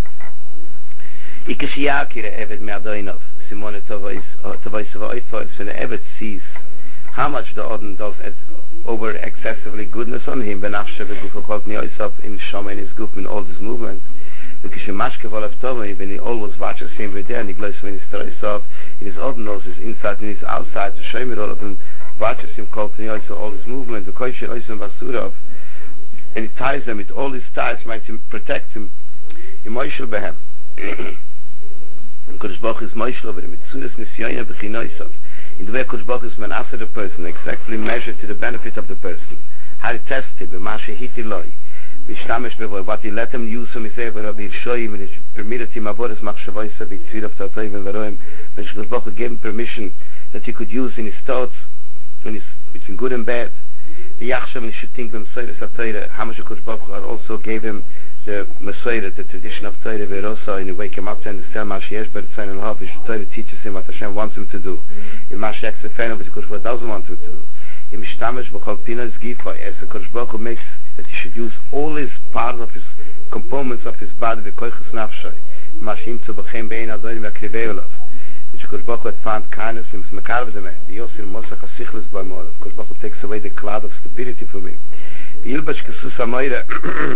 Ikashiyakire evet me'adoinov. Simone Tavois Tavois Tavois. When the evet sees how much the Odin does it over excessively goodness on him, when after the Guf called Nyoisov in Shama in his group in all this movement. Because he mashke vol aftomi, when he always watches him with there, and he glows when he's Troisov, in his Odin knows his inside and his outside, to show me all of him, watches him called Nyoisov, all his movement, the Koish Oisim Vasurov, and he ties them with all his ties, might him protect him. In Moishel Behem. And Kodesh Baruch is Moishel over him, with Sudas Nisyoyna Bechinoisov. In the way Kodesh Baruch is Manasseh the person, exactly measured to the benefit of the person. How he tests him, B'mashe hiti loi, B'shtamish bevoy, what he let him use him, he said, Rabbi Yishoyim, and he permitted him avodas machshavoysa, b'tzir of Tatoyim and Varoyim, when Kodesh Baruch gave him permission that he could use in his thoughts, when he's between good and bad. The Yachshav, and he should think b'msoyres ha-Torah, how much Kodesh Baruch also gave him the Messiah, the tradition of Torah Verosa, and you wake him up to understand Mashi Yeshber Tzayin and Hav, Torah teaches him what Hashem wants him to do. In Mashi Yeksefen, which Kodesh Baruch doesn't want him to do. In Mishtamish B'chol Pinas Gifai, as the Kodesh Baruch makes that he should use all his parts of his components of his body, the Koichus Nafshay, Mashi Imtzu B'chem Bein Adonim V'Akrivei Olav, which Kodesh Baruch had found kindness in his Mekarv the man, the Yosir Mosach HaSichlis B'Amor, Kodesh Baruch takes away the cloud of stupidity from him. Yilbash Kesus HaMoira,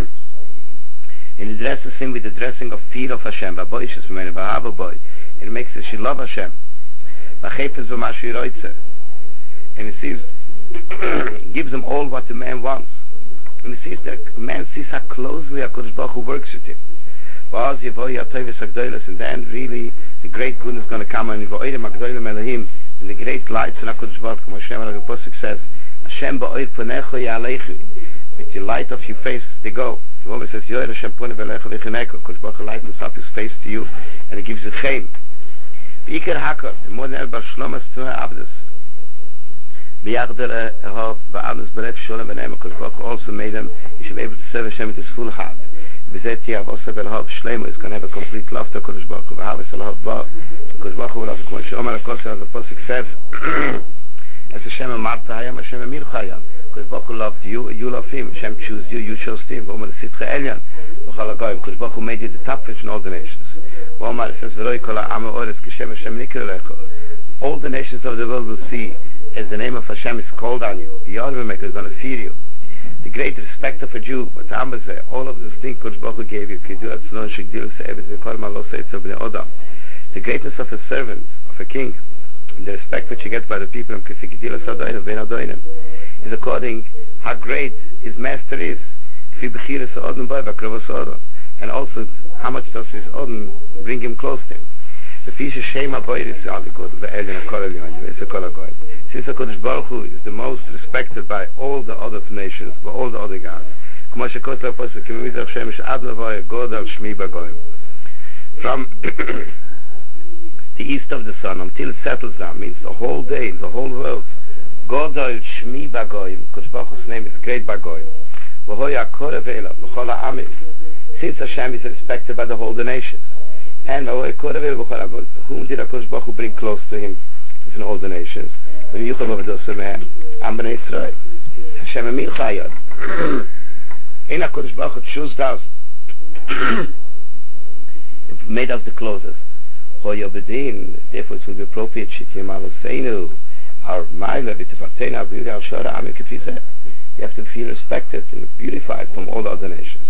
and he dresses him with the dressing of fear of Hashem, V'boishes v'mene v'hava boy, and he makes it she love Hashem, V'chefes v'mashu yiroitze, and he sees, gives him all what the man wants, and he sees that the man sees how closely HaKadosh Baruch Hu works with him. V'az yevoi ha'toyves ha'gdolos, and then really the great goodness is going to come, and v'oirem ha'gdolim Elohim, and the great lights in HaKadosh Baruch Hu, Hashem HaLag HaPosuk says, Hashem ba'oir ponecho ya'aleichu, with the light of your face they go. The woman says, Yoir Hashem pone v'lecha v'cheneko, Kodesh Baruch Hu lightens up his face to you, and he gives you chen. V'ikar hakor, the more than el bar shlomas tzuna abdes. V'yachdele hov v'abdes b'lev sholem v'neim, Kodesh Baruch Hu also made him, he should be able to serve Hashem with his full heart. V'zet yav osa v'lhov shlemo, he's going to have a complete love to Kodesh Baruch Hu, v'havis alhov ba, Kodesh Baruch Hu will have a k'mo she'omer ha'kosel, the Pasuk says, as Hashem amarta hayam, Hashem amir chayam. Because Baruch Hu loved you, you love him. Hashem chose you, you chose him. Because Baruch Hu made you the top fish in all the nations. All the nations of the world will see as the name of Hashem is called on you. The Yarvim is going to fear you. The great respect of a Jew, all of these things Kodesh Baruch Hu gave you. The greatness of a servant, of a king, and the respect which you get by the people is according how great his master is, and also how much does his Odin bring him close to him. The fish shame avoid is all the good, the alien of Korelion, it's a Kolagoy. Since the Kodesh Baruch Hu is the most respected by all the other nations, by all the other gods. From the east of the sun until it settles down, means the whole day, the whole world. Godol Shmi Bagoyim, Kodesh Baruch Hu's name is Great Bagoyim. V'hoya Korev Elav, V'chol ha'amim. Since Hashem is respected by the whole the nations. And V'hoya Korev Elav, V'chol ha'amim. Whom did HaKadosh Baruch Hu bring close to him in all the nations? V'miyucham Avadosar Mehem, Am B'nai Yisrael. Hashem Amir Chayad. In HaKadosh Baruch Hu choose us, made us the closest. Hoya Bedin, therefore it will be appropriate, Shittim Aloseinu, our Maila, V'tifartein, our beauty, our Shora, Amir Kefizeh. You have to feel respected and beautified from all the other nations.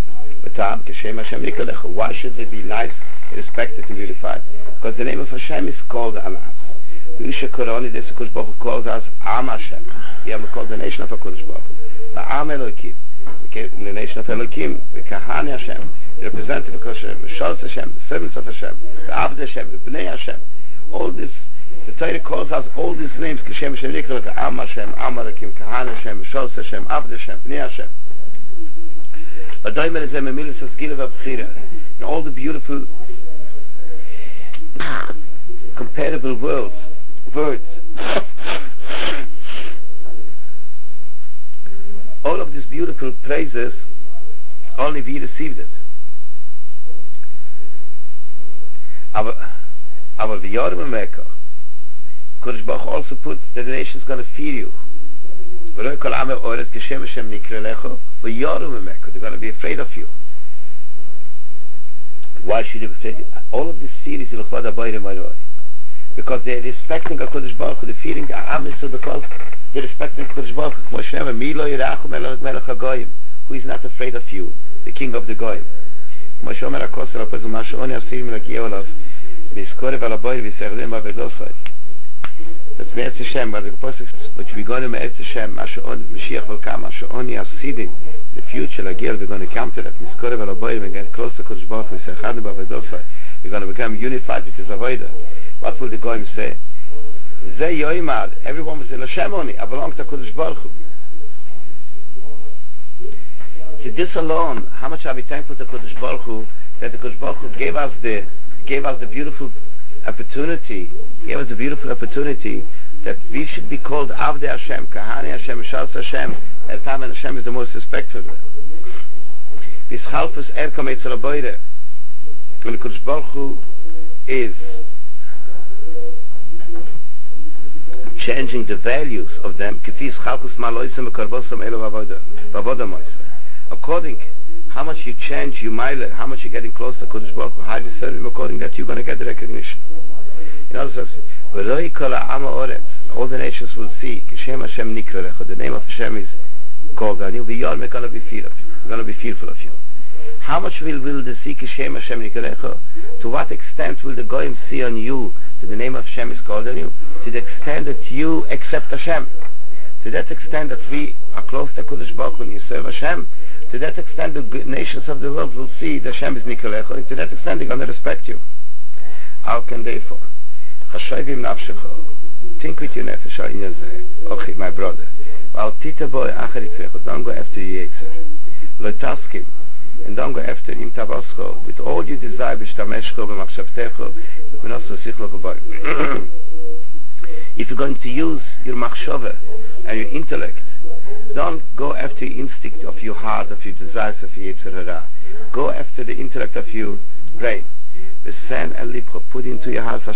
Why should they be nice, respected and beautified? Because the name of Hashem is called Anas. This Kodesh Baruch Hu calls us Am Hashem. We have called the nation of HaKadosh Baruch Hu. The Am Elokim, the nation of Elokim, the Kahani Hashem, the representative of Hashem, the Shalz Hashem, the servants of Hashem, the Abd Hashem, the Bnei Hashem. All this, the Torah calls us all these names, Kishem Hashem, the Am Hashem, Am Elokim, Kahani Hashem, Shalz Hashem, Abd Hashem, Bnei Hashem. In all the beautiful comparable words, words, all of these beautiful praises, only we received it. Our our V'Yorim Mekah, Kodesh Baruch Hu also put that the nation is going to fear you. They're going to be afraid of you. Why should you be afraid? All of this fear is because they're respecting HaKadosh Baruch Hu, they're feeling the Am Yisrael because they're respecting HaKadosh Baruch Hu. Milo Yirachu Melech HaGoyim, who is not afraid of you, the King of the Goyim. That's Me'etz Hashem, but the Apostle which we're going to Me'etz Hashem, Mashiach will come, Mashiach Asidim, the future, Lagiel, we're going to come to that. Miskorev Alaboyim, we're going to close to Kodesh Baruch Hu, we're going to become unified with his Avodah. What will the Goyim say? Zeh Yoimad, everyone was in Hashem only, I belong to Kodesh Baruch Hu. So this alone, how much are we thankful to Kodesh Baruch Hu, that the Kodesh Baruch Hu gave us the, gave us the beautiful opportunity, gave us a beautiful opportunity that we should be called Avdei Hashem, Kahane Hashem, Shas Hashem, at the time when Hashem is the most respectful. V'schalfus er kamet zur Aboide. When the Kodesh Baruch Hu is changing the values of them, k'fi schalfus maloisem v'karbosem elo v'avoda moisem. According how much you change your mile, how much you're getting closer to Kodesh Baruch Hu, how you serve him, according that you're going to get the recognition. In other words, all the nations will see Kishem Hashem Nikrerecha, the name of Hashem is called on you. We're going to be fearful of you. We're going to be fearful of you. How much will, will they see Kishem Hashem Nikrerecha? To what extent will the Goyim see on you that the name of Hashem is called on you? To the extent that you accept Hashem. To that extent that we are close to Kodesh Baruch Hu and you serve Hashem. To that extent the nations of the world will see that Hashem is Nikrerecha, and to that extent they're going to respect you. How can they for? Think with your nefesh, okay, my brother. Don't go after your yetzer. And don't go after im tabascho with all you desire. If you're going to use your machshava and your intellect, don't go after the instinct of your heart, of your desires, of your yetzer hara. Go after the intellect of your brain. Put into your heart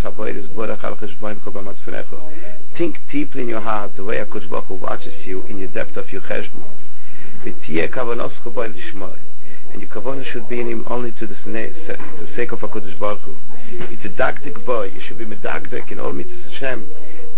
think deeply in your heart the way HaKadosh Baruch Hu watches you in your depth of your cheshbon. And your kavanah should be in him only to the, to the sake of HaKadosh Baruch Hu. It's a dagdik boy, you should be medagdik in all mitzvahs Hashem.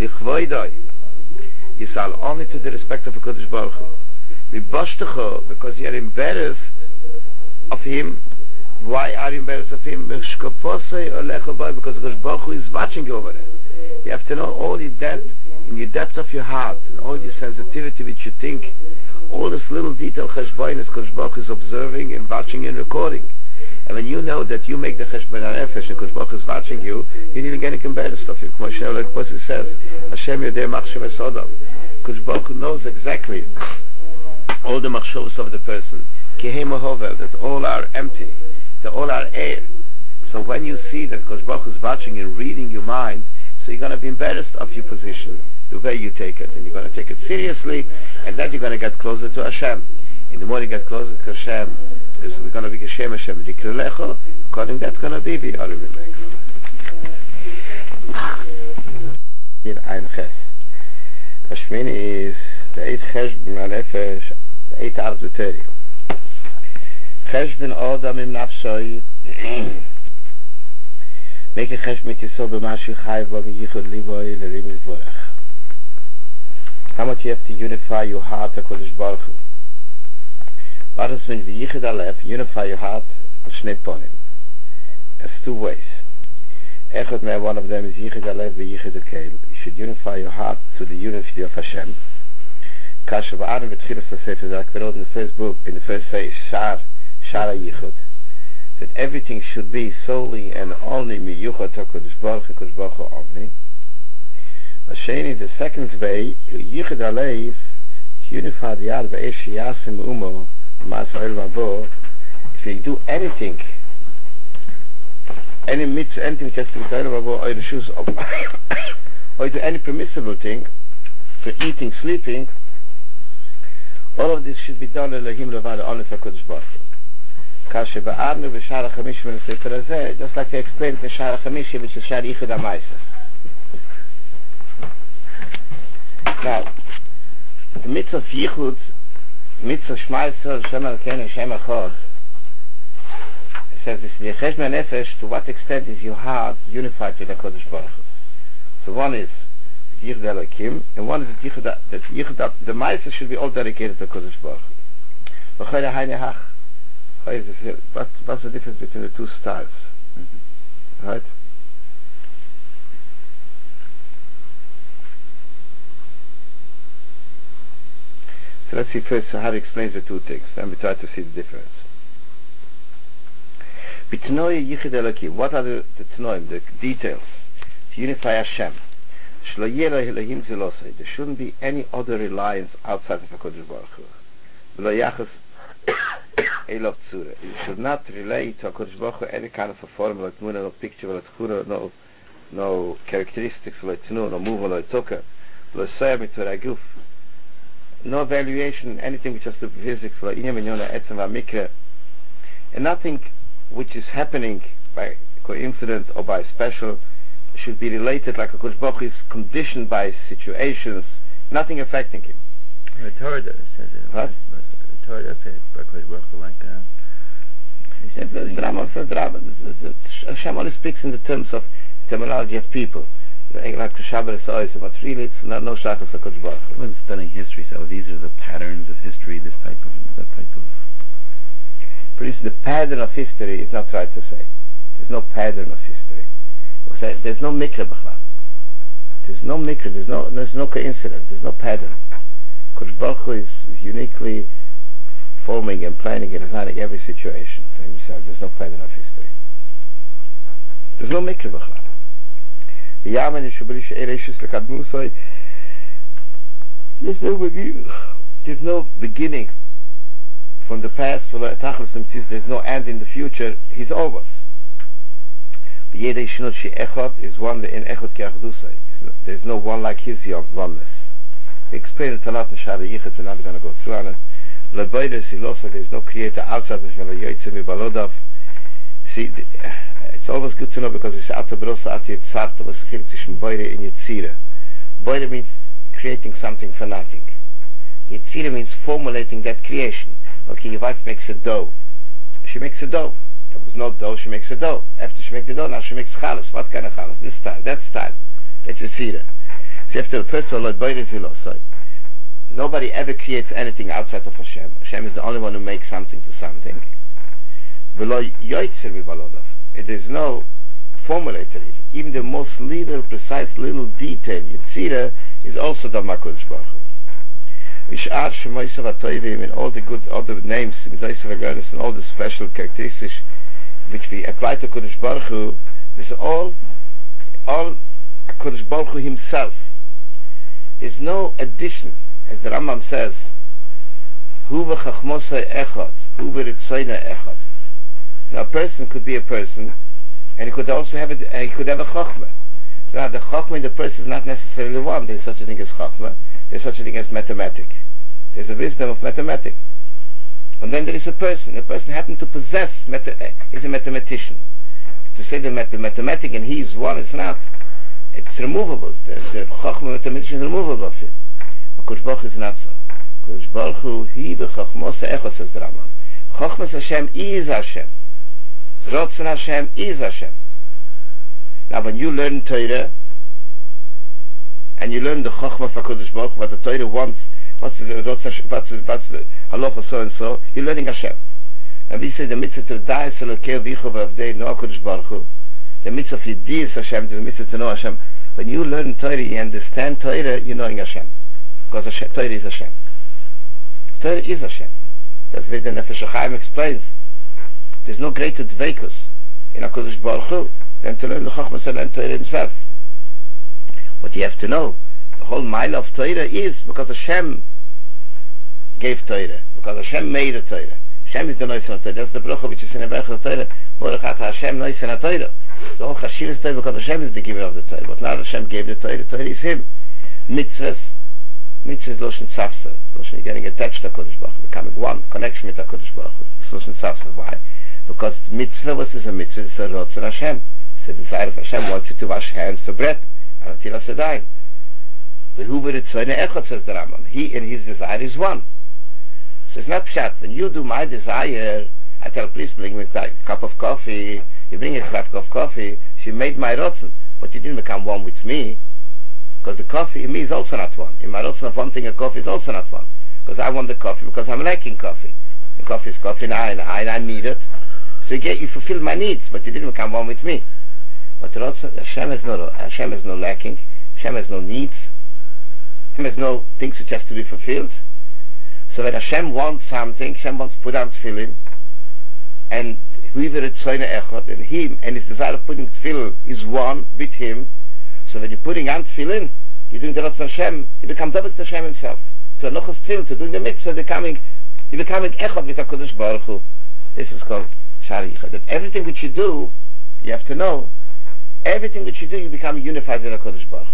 You shall only to the respect of HaKadosh Baruch Hu. Because you are embarrassed of him. Why are you embarrassed of him? Because HaKadosh Baruch Hu is watching you over there. You have to know all your depth, in your depth of your heart, and all your sensitivity which you think, all this little detail cheshbonis HaKadosh Baruch Hu is observing and watching and recording. And when you know that you make the cheshbon nefesh and HaKadosh Baruch Hu is watching you, you're not getting embarrassed of him. Like the Apostle says, Hashem Yodei Machshav Esodam. HaKadosh Baruch Hu knows exactly all the machshavos of the person. Kehem Hovel, that all are empty. That all are air. So when you see that HaKadosh Baruch Hu is watching and reading your mind, so you're going to be embarrassed of your position, the way you take it, and you're going to take it seriously, and then you're going to get closer to Hashem. In the more you get closer to Hashem, because we're going to be Geshem Hashem, Dikrelecho, according to that's going to be V'yarim Imlecho. Here ein Ches. Hashmini is the eight Cheshbon HaNefesh, the eight Arz V'Teri. Cheshbon Odam Im Nafshoi. Make a cheshbon with yourself b'mashu chayv bo v'yichud liboy l'rim yizborach. How much you have to unify your heart to HaKadosh Baruch Hu. What does mean v'yichud alev? Unify your heart on shnei ponim. There's two ways. Echad meh, one of them is yichud alev v'yichud akeil. You should unify your heart to the unity of Hashem. Kasher v'arim v'tchilas ha'sefer zak v'rod in the first book, in the first say, Shar, Shara yichud. That everything should be solely and only miyuchat HaKadosh Baruch Hu, HaKadosh Baruch Hu only. Asheni, the second way, yichud alev, unify the yad v'esh yasim umo, ma'aseh v'abo. If you do anything, any mitzvah, anything just to ma'aseh v'abo, or the shoes of, or do any permissible thing, for eating, sleeping, all of this should be done in Elohim Levad, only for HaKadosh Baruch Hu. Just like they explained in Shara Chamishi, which is Shara Yichud HaMaaseh. Now, the mitzvah of Yichud, mitzvah Shema Yisrael, Shem Elokeinu, Shem Echad, it says this, the Cheshbon Nefesh, to what extent is your heart unified with HaKadosh Baruch Hu? So one is Yichud Elokim, and one is the Yichud, that Yichud, the Meister should be all dedicated to Kodesh Baruch Hu. What, what's the difference between the two styles? Mm-hmm. Right? So let's see first how he explains the two things, then we try to see the difference. B'tnoy Yichud Elokim, what are the, the tnoim, the details? To unify Hashem. There shouldn't be any other reliance outside of HaKadosh Baruch Hu. You should not relate to HaKadosh Baruch Hu any kind of a form, like no picture, no no characteristics, like no move, like toka, no evaluation, anything which has to do with physics, and nothing which is happening by coincidence or by special should be related like a Kodesh Baruch Hu is conditioned by situations, nothing affecting him. The Torah says it. What? The Torah does say by Kodesh Baruch Hu like uh, Hashem only speaks in the terms of terminology of people, like the Shabbat is but really it's not no shachas of Kodesh Baruch Hu. When studying history, so these are the patterns of history, this type of that type of. The pattern of history is not right to say. There's no pattern of history. There's no mikra b'chlal. There's no mikra. There's no. There's no coincidence. There's no pattern. Kodesh Baruch Hu is, is uniquely forming and planning and designing every situation for himself. There's no pattern of history. There's no mikra b'chlal. There's no beginning. There's no beginning from the past. There's no end in the future. He's always. Is one in Echot Ke'achdusai. There's no one like his oneness. We explain it a lot in Shara Yichud, so now we're going to go through on it. There's no creator outside of Balodov. See, it's always good to know because we say Atabrosa Ati Yitzarta, was the Chiltzishim Boire in Yitzira. Boire means creating something for nothing. Yitzira means formulating that creation. Okay, your wife makes a dough. She makes a dough. There was no dough, she makes a dough. After she makes the dough, now she makes challah. What kind of challah? This style, that style. It's a sira. So after the first of all, nobody ever creates anything outside of Hashem. Hashem is the only one who makes something to something. It is no formulator. Even the most little, precise little detail, Yitzira, is also the HaKadosh Baruch Hu. In all the good, all the names, and all the special characteristics which we apply to Kodesh Baruch Hu, this is all, all Kodesh Baruch Hu himself. There's no addition, as the Rambam says. Hu v'chachmosai echad, hu v'ritzoyna echad. Now, a person could be a person, and he could also have a, uh, he could have a chachma. Now, the chachma in the person is not necessarily one. There is such a thing as chachma. There is such a thing as mathematic. There is a wisdom of mathematic. And then there is a person. A person happens to possess, meta- is a mathematician. To say that math- mathematic and he is one, it's not. It's removable. The, the chachma mathematician is removable of it. But Kodesh Baruch Hu is not so. Kodesh Baruch Hu, he v'chachmos ha'echos, says the Rambam. Chachmas Hashem is Hashem. Rotzen Hashem is Hashem. Now when you learn Torah, and you learn the chachma for Kodesh Baruch Hu, what the Torah wants, what's the what's the, what's the, what's the halacha so and so, you're learning Hashem. And we say the mitzvah to die selokei v'yichov avdei no Kodesh Baruch Hu. The mitzvah of Yidis Hashem, the mitzvah to know Hashem. When you learn Torah, you understand Torah, you're knowing Hashem, because Hashem, Torah is Hashem. Torah is Hashem. That's why the Nefesh HaChaim explains. There's no greater dveikus in HaKadosh Baruch Hu than to learn the chachma and learn Torah himself. What you have to know, the whole mile of Torah is because Hashem gave Torah, because Hashem made a Torah. Hashem is the noisen of Torah. That's the bracha which is in the Berach of Torah. Baruch atah Hashem noisen of Torah. The whole Chashir is Torah because Hashem is the giver of the Torah. But now Hashem gave the Torah. Torah is Him. Mitzvahs, mitzvah is Loshen Tzafsa. Loshen getting attached to HaKadosh Baruch Hu, becoming one, connection with HaKadosh Baruch Hu. It's Loshen Tzafsa. Why? Because mitzvah, what is a mitzvah? It's a Rotzen Hashem. It's a desire of Hashem wants you to wash hands for bread. Anatila Sedayim. Who will it say? Says the Rambam. He and his desire is one. So it's not pshat. When you do my desire, I tell, please bring me a cup of coffee. You bring a cup of coffee. So you made my rotzen, but you didn't become one with me. Because the coffee in me is also not one. In my also of one thing, a coffee is also not one. Because I want the coffee because I'm lacking coffee. The coffee is coffee and I, and I, and I need it. So you get, you fulfill my needs, but you didn't become one with me. But also, Hashem has no, Hashem has no lacking. Hashem has no needs. Hashem has no things which has to be fulfilled. So when Hashem wants something, Hashem wants to put on tefillin, and whoever it's echad, and him and his desire of putting tefillin is one with him. So when you're putting on tefillin, you're doing the Ratzon Hashem, you become double to Hashem himself. So nochas tefillin, to doing the mitzvah, becoming, you're becoming echad with HaKadosh Baruch Hu. This is called sharicha. That everything which you do, you have to know, everything which you do, you become unified with HaKadosh Baruch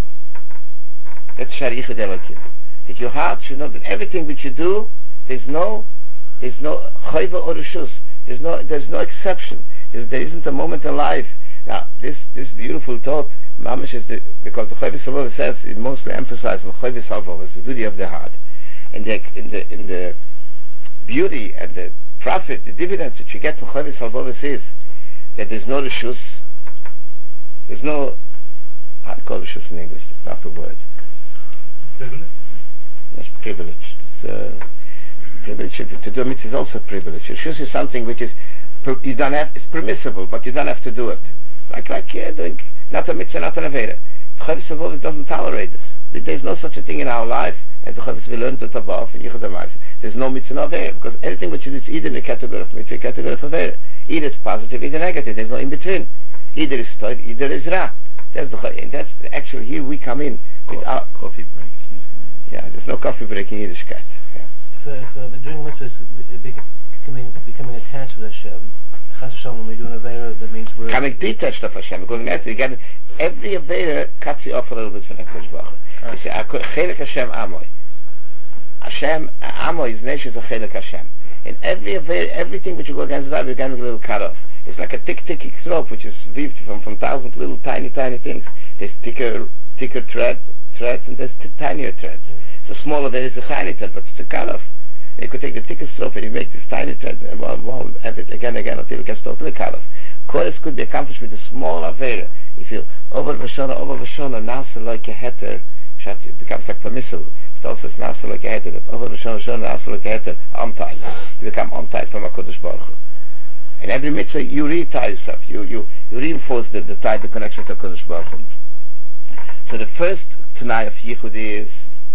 Hu. That's sharicha d'Elokim. That your heart should know that everything which you do, there's no, there's no chayva or reshus. There's no, there's no exception. There's, there isn't a moment in life. Now, this, this beautiful thought, mamish, is the, because the chayva salvova says, it mostly emphasizes the chayva salvova, the duty of the heart, and the, in the, in the beauty and the profit, the dividends that you get from chayva salvova is that there's no reshus. There's no, how do you call reshus in English? It's not the word. Privilege. That's privilege. It's, uh, privilege to do a mitzvah is also a privilege. Reshus is something which is per, you don't have. It's permissible, but you don't have to do it. Like like yeah, doing not a mitzvah, not an avera. Chayvus Avos doesn't tolerate this. There's no such a thing in our life as the Chayvus we learned at above in Yichud HaMaaseh. There's no mitzvah, no avera, because anything which you do is either in the category of mitzvah, category of avera. Either it's positive, either negative. There's no in between. Either it's toiv, either it's ra. That's the and that's the, actually here we come in with Co- our coffee break. Yeah, there's no coffee break in Yiddishkeit. Yeah. If, uh, if uh, during the mitzvah is becoming, becoming attached with Hashem, Chas V'Shalom, when we do an Avera, that means we're coming detached of Hashem, because you get every Avera cuts you off a little bit from HaKadosh Baruch Hu. You say, Chelek Hashem Amoy. Hashem, Amoy, his nation is a Chelek Hashem. In every Avera, everything which you go against that, you're getting a little cut off. It's like a tick-ticking rope, which is weaved from, from thousand little tiny, tiny things. There's thicker, thicker thread, threads, and there's t- tinier threads. Mm. So smaller there is a tiny thread, but it's a cut off. You could take the thickest rope and you make this tiny thread and well, well, have it again and again until it gets totally cut off. Chorus could be accomplished with a small avera. If you over v'shona, over v'shona, nasa like a heter, it becomes like permissible. It also is nasa like a heter. That over v'shona, shona, nasa like a heter, untied. You become untied from HaKadosh Baruch Hu. In every mitzvah, you re-tie yourself. You you you reinforce the, the tie, the connection to HaKadosh Baruch Hu. So the first Tanai of Yichud is,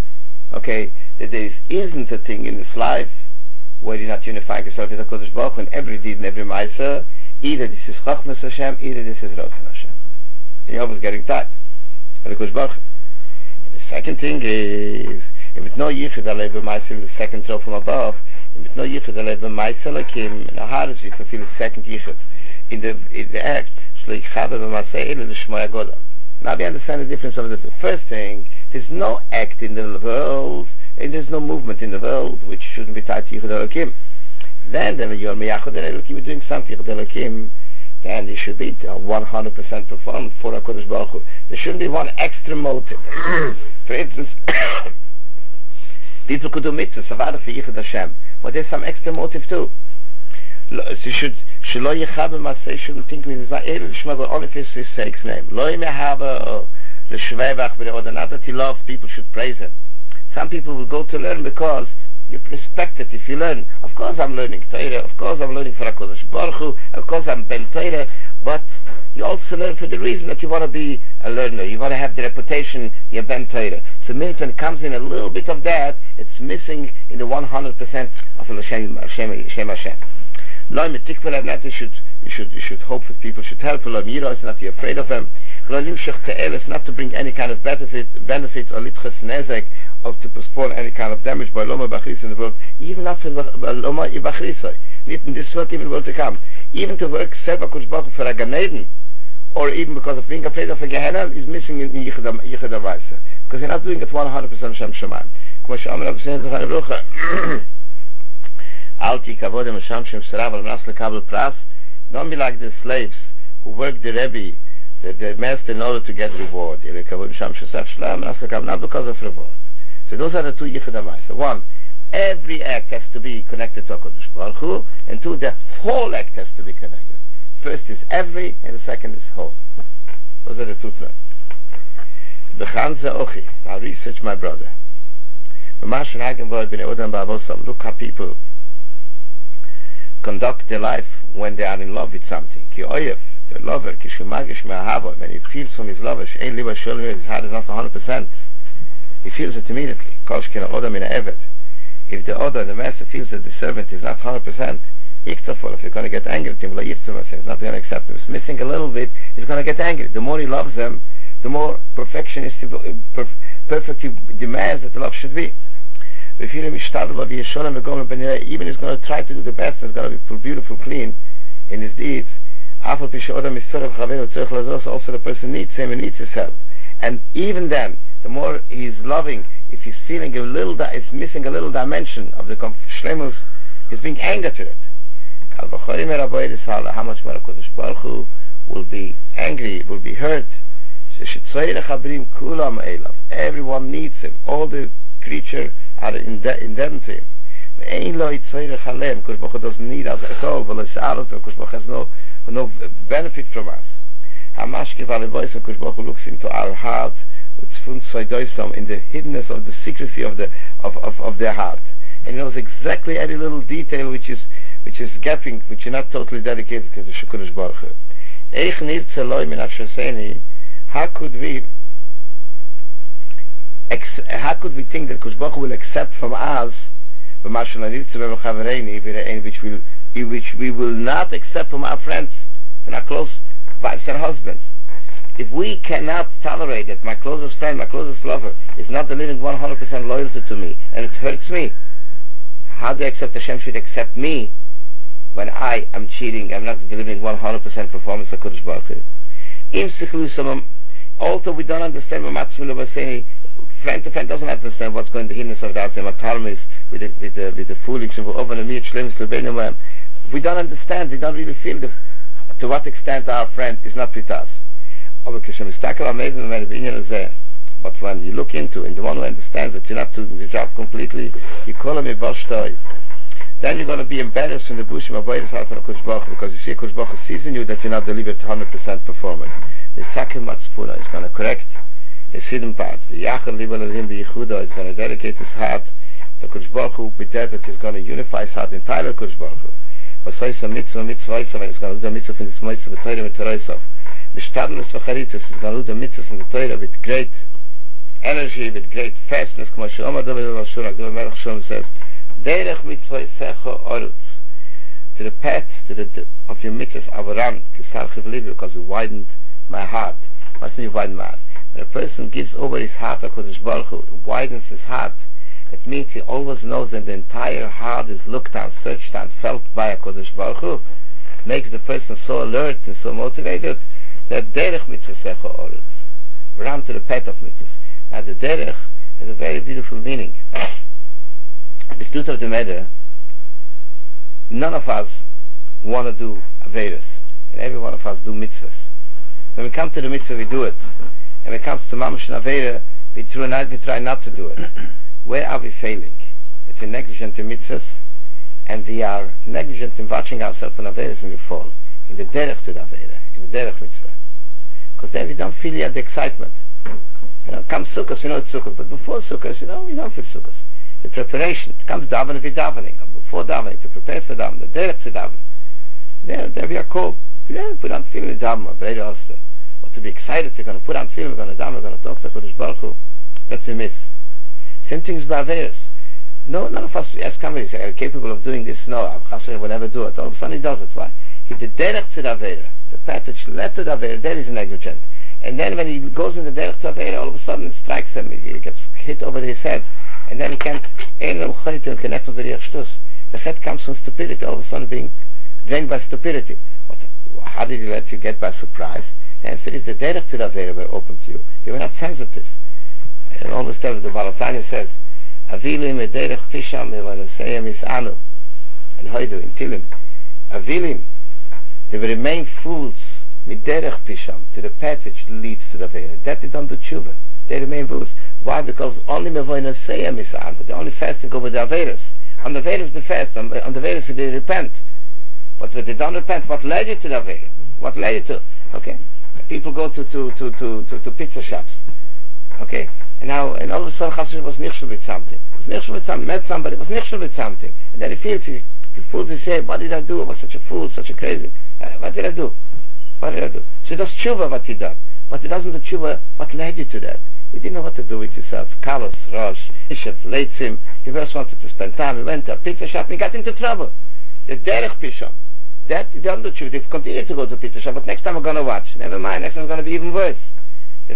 okay, that there isn't a thing in this life where you're not unifying yourself with HaKadosh Baruch Hu in every deed and every ma'aseh. Either this is Chachmas Hashem, either this is Rotzen Hashem. And you're always getting tight. HaKadosh Baruch Hu. And the second thing is, if it's no Yichud Alev Ma'aseh in the second row from above, if it's no Yichud Alev Ma'aseh Lakim, and how does it fulfill the second Yichud? In the in the act, Shloik Chaber Ma'aseh Elu L'Shmoy HaGodel. Now we understand the difference of the two. First thing, there's no act in the world, and there's no movement in the world which shouldn't be tied to Yichud Elokim. Then, then you're Miyachud Elokim, you're doing something Yichud Elokim, then it should be one hundred percent performed for HaKadosh Baruch Hu. There shouldn't be one extra motive. For instance, people could do mitzvahs, Savada for Yichud Hashem, but there's some extra motive too. So you should Shelo Yechaber Maseh shouldn't think with his only for his sake's name. Lo Yemehaber L'Shvevach B'Re'od, not that he loves people should praise him. Some people will go to learn because you respect it if you learn. Of course I'm learning Torah, of course I'm learning for HaKadosh Baruch Hu, of course I'm Ben Torah, but you also learn for the reason that you want to be a learner, you want to have the reputation you're Ben Torah. So when it comes in a little bit of that, it's missing in the one hundred percent of Hashem Hashem. No, you should you should you should hope that people should help him. It's not to be afraid of him. It's not to bring any kind of benefit benefits or litchas nezek, or to postpone any kind of damage by loma bachris in the world. Even not for loma ibachrisai. Not in this world, even world to come. Even to work selber kurzbach for a Gan Eden, or even because of being afraid of a Gehenna, is missing in Yichud HaMaaseh, because you're not doing it one hundred percent Shem Shemayim. Kmo she'amar Rabbi Shem Zechariah Brucha. Alti kavod Mesham Shem Serav al Mnas lekabel pras. Don't be like the slaves who work the Rebbe, the, the master, in order to get reward. Not because of reward. So those are the two Yichud HaMaaseh. One, every act has to be connected to HaKadosh Baruch Hu, and two, the whole act has to be connected. First is every, and the second is whole. Those are the two things. Bechanze Ochi. Now research my brother. Look how people conduct their life when they are in love with something. Ki oyev, the lover, ki shumagish me'ahava, when he feels from his lover, she'en liba sholmi, his heart is not one hundred percent. He feels it immediately. Koshkina odam in a evet. If the other, the master, feels that the servant is not one hundred percent, Iktafol, if you're going to get angry at him, he's not going to accept him. If he's missing a little bit, he's going to get angry. The more he loves them, the more perfectionist, perf- perfectly demands that the love should be. Even he's going to try to do the best, he's going to be beautiful, clean in his deeds. Also the person needs him and needs his help. And even then, the more he's loving, if he's feeling a little, di- it's missing a little dimension of the shlemus, he's being angered to it. How much more HaKadosh Baruch Hu will be angry, will be hurt. Everyone needs him. All the creatures are indebted to him. Kodesh Baruch Hu doesn't need us at all. Kodesh Baruch Hu has no, no benefit from us. Kodesh Baruch Hu looks into our heart in the hiddenness of the secrecy of the of, of, of their heart. And he knows exactly every little detail which is which is gapping, which is not totally dedicated to the Kodesh Baruch Hu. How could we ex- how could we think that Kodesh Baruch Hu will accept from us which will which we will not accept from our friends and our close wives and husbands? If we cannot tolerate that my closest friend, my closest lover is not delivering one hundred percent loyalty to me and it hurts me, how do I accept Hashem should accept me when I am cheating, I'm not delivering one hundred percent performance of Kodesh Baruch Hu? Also, we don't understand what Matzmila was saying. Friend to friend doesn't understand what's going to the hindness of the outside. With the with the with the foolish and over the mere shlemus lebeinu. We don't understand. We don't really feel the, to what extent our friend is not with us. But when you look into, and the one who understands that you're not doing the job completely, you call him a bashtai. Then you're going to be embarrassed in the bushim of Kodesh Baruch Hu, because you see Kodesh Baruch Hu sees in you that you're not delivered one hundred percent performance. The Sakim Matzpuna is going to correct his hidden part. The Yachal Libel Elohim B'Yichuda is going to dedicate his heart. The Kodesh Baruch Hu B'Debet is going to unify his heart entirely Kodesh Baruch Hu. Vasoysa Mitzvah Mitzvah Yisrael is going to do the Mitzvah in this Mitzvah B'Torah Mitzvah. The Shtadlus V'Charitas is going to do the Mitzvah in the Torah with great energy, with great fastness. K'mo she'omar David al-Shura, the Melech Shalom says, Derech Mitzvah Yisecho Orut, to the path to the, the, of your mitzvahs Avaran, Kisar Chivlibi, because you widened my heart. What's mean you widen my heart? When a person gives over his heart to Kodesh Baruch Hu, widens his heart, it means he always knows that the entire heart is looked on, searched on, felt by a Kodesh Baruch Hu. Makes the person so alert and so motivated that Derech Mitzvah Secho Orut, run to the path of mitzvahs. Now the Derech has a very beautiful meaning. The truth of the matter, none of us want to do Averis, and every one of us do mitzvahs. When we come to the mitzvah, we do it. And when it comes to Mamash and Avera, we try, not, we try not to do it. Where are we failing? It's in negligent in mitzvahs, and we are negligent in watching ourselves in Averas when we fall. In the derech to the Avera, in the derech mitzvah. Because then we don't feel yet the excitement. You know, comes Sukkot, you know it's Sukkot, but before Sukkot, you know, we don't feel Sukkot. The preparation, it comes davening, we davening, before davening, to prepare for davening, the derech to davening. There, there we are called. Yeah, put on film with Dhamma, very awesome. Or to be excited, we're going to put on film, we're going to Dhamma, we're going to talk to Kodesh Baruch Hu. That's a miss. Same thing is by Averis. No, none of us as companies are capable of doing this. No, Chassid will never do it. All of a sudden he does it. Why? If the derech to the Avera, the path which led to the Avera, there is negligent. And then when he goes in the derech to Avera, all of a sudden it strikes him, he gets hit over his head, and then he can't, the head comes from stupidity, all of a sudden being drained by stupidity. What, how did he let you get by surprise? The answer is the derech to the Avera were open to you. You were not sensitive. And always tell the Baal HaTanya says, Avilim e derech pisham evanaseyam is anu. And Hoidu in Tilim, Avilim, they will remain fools mit derech pisham, to the path which leads to the Avera. That they don't do tshuva. They remain fools. Why? Because only mevanaseyam is anu. They only fasting over the Averas. On the Averas they fast, on, on the Averas they repent. But when they don't repent, what led you to the Avera? What led you to? Okay? People go to to, to, to, to, to pizza shops. Okay? And now, and all of a sudden, Chassid was nichshel with something. Was nichshel with something, met somebody, was nichshel with something. And then he feels, he, he fools, he says, what did I do? I was such a fool, such a crazy. Uh, what did I do? What did I do? So he does tshuva what he done. But he doesn't do tshuva what led you to that. He didn't know what to do with himself. Kalos, Rosh, Ishef, Leitzim. He first wanted to spend time. He went to a pizza shop and he got into trouble. The derech pisham. That, he doesn't do tshuva. He continued to go to a pizza shop, but next time we're going to watch. Never mind, next time it's going to be even worse. The,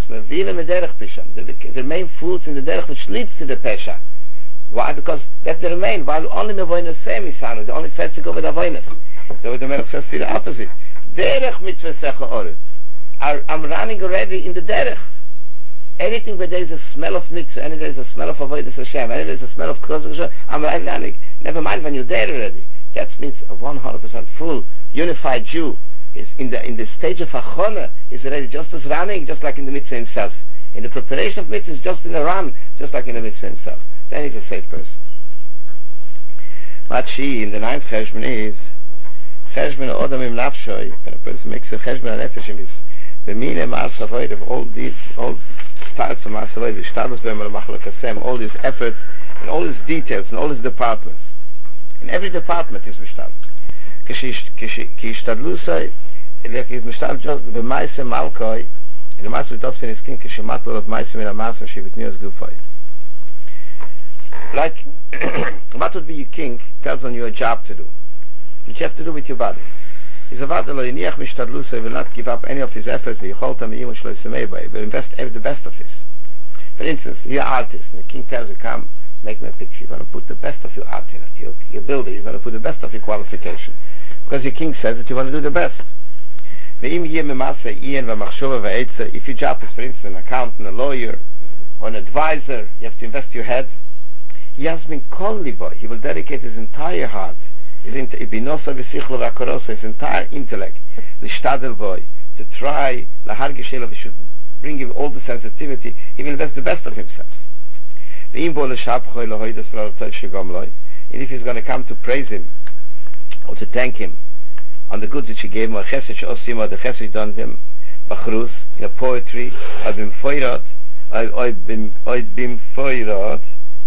the main foods in the derech which leads to the pesha. Why? Because that's the main. While only mevoinus same isanu, the only first to go with avoinus. So the Melech says to the opposite. Derech mitzvah secha oretz. I'm running already in the derech. Anything where there is a smell of mitzvah, anything there is a smell of avoidance Hashem, anything there is a smell of kroz Hashem, I'm running. Never mind when you're there already. That means a one hundred percent full, unified Jew is in the in the stage of achona is already just as running, just like in the mitzvah himself. In the preparation of mitzvah is just in a run, just like in the mitzvah himself. Then he's a safe person. What she in the ninth cheshbon is cheshbon odam im nafshoy. When a person makes a cheshbon on nefesh him is the mine ma'asavoid of all these all styles of ma'asavoid, v'shtadus b'em al-machlok hasem, all these efforts and all these details and all these departments. In every department is mishtad. Ki ishtadlusai, like is mishtad just b'maise malkoi, in the master does fin his king, ki shematol of maise min ha-maase shivitnios gufoi. Like, what would be your king tells on you a job to do, which you have to do with your body. He's about to leiniach mishtadlusai, will not give up any of his efforts, v'yicholta me'im shlo yisemei, will invest every the best of his. For instance, you're an artist, and the king tells you, come, make me a picture. You're going to put the best of your art in it. You're, you're builder, you're going to put the best of your qualification. Because your king says that you want to do the best. If your job is, for instance, an accountant, a lawyer, or an advisor, you have to invest your head. Yasmin Kolliboy, he will dedicate his entire heart, his, his entire intellect, to try, he should bring him all the sensitivity, he will invest the best of himself. And if he's going to come to praise him or to thank him on the goods that he gave him, or the chesed done him, in a poetry, I've been foirot, I've been been foirot,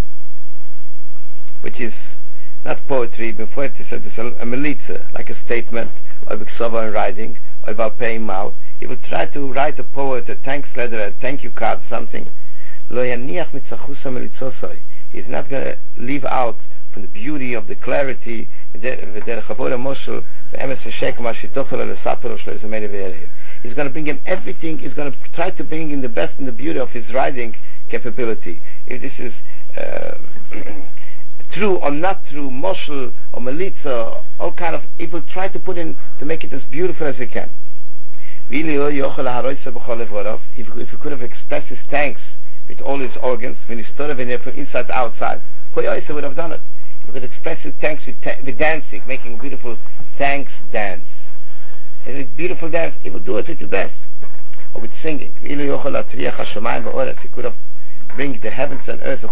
which is not poetry, been foirot is a melitza, like a statement, or b'ksova in writing, or about paying out. He will try to write a poet, a thanks letter, a thank you card, something. He's not going to leave out from the beauty of the clarity. He's going to bring him everything. He's going to try to bring in the best and the beauty of his writing capability. If this is uh, true or not true, moshel or melitza, all kind of, he will try to put in to make it as beautiful as he can. If, if he could have expressed his thanks with all his organs, when he's stood from inside to outside, he would have done it. He could express his thanks with, ta- with dancing, making a beautiful thanks dance. And a beautiful dance, he would do it with the best. Or with singing. He could have bring the heavens and earth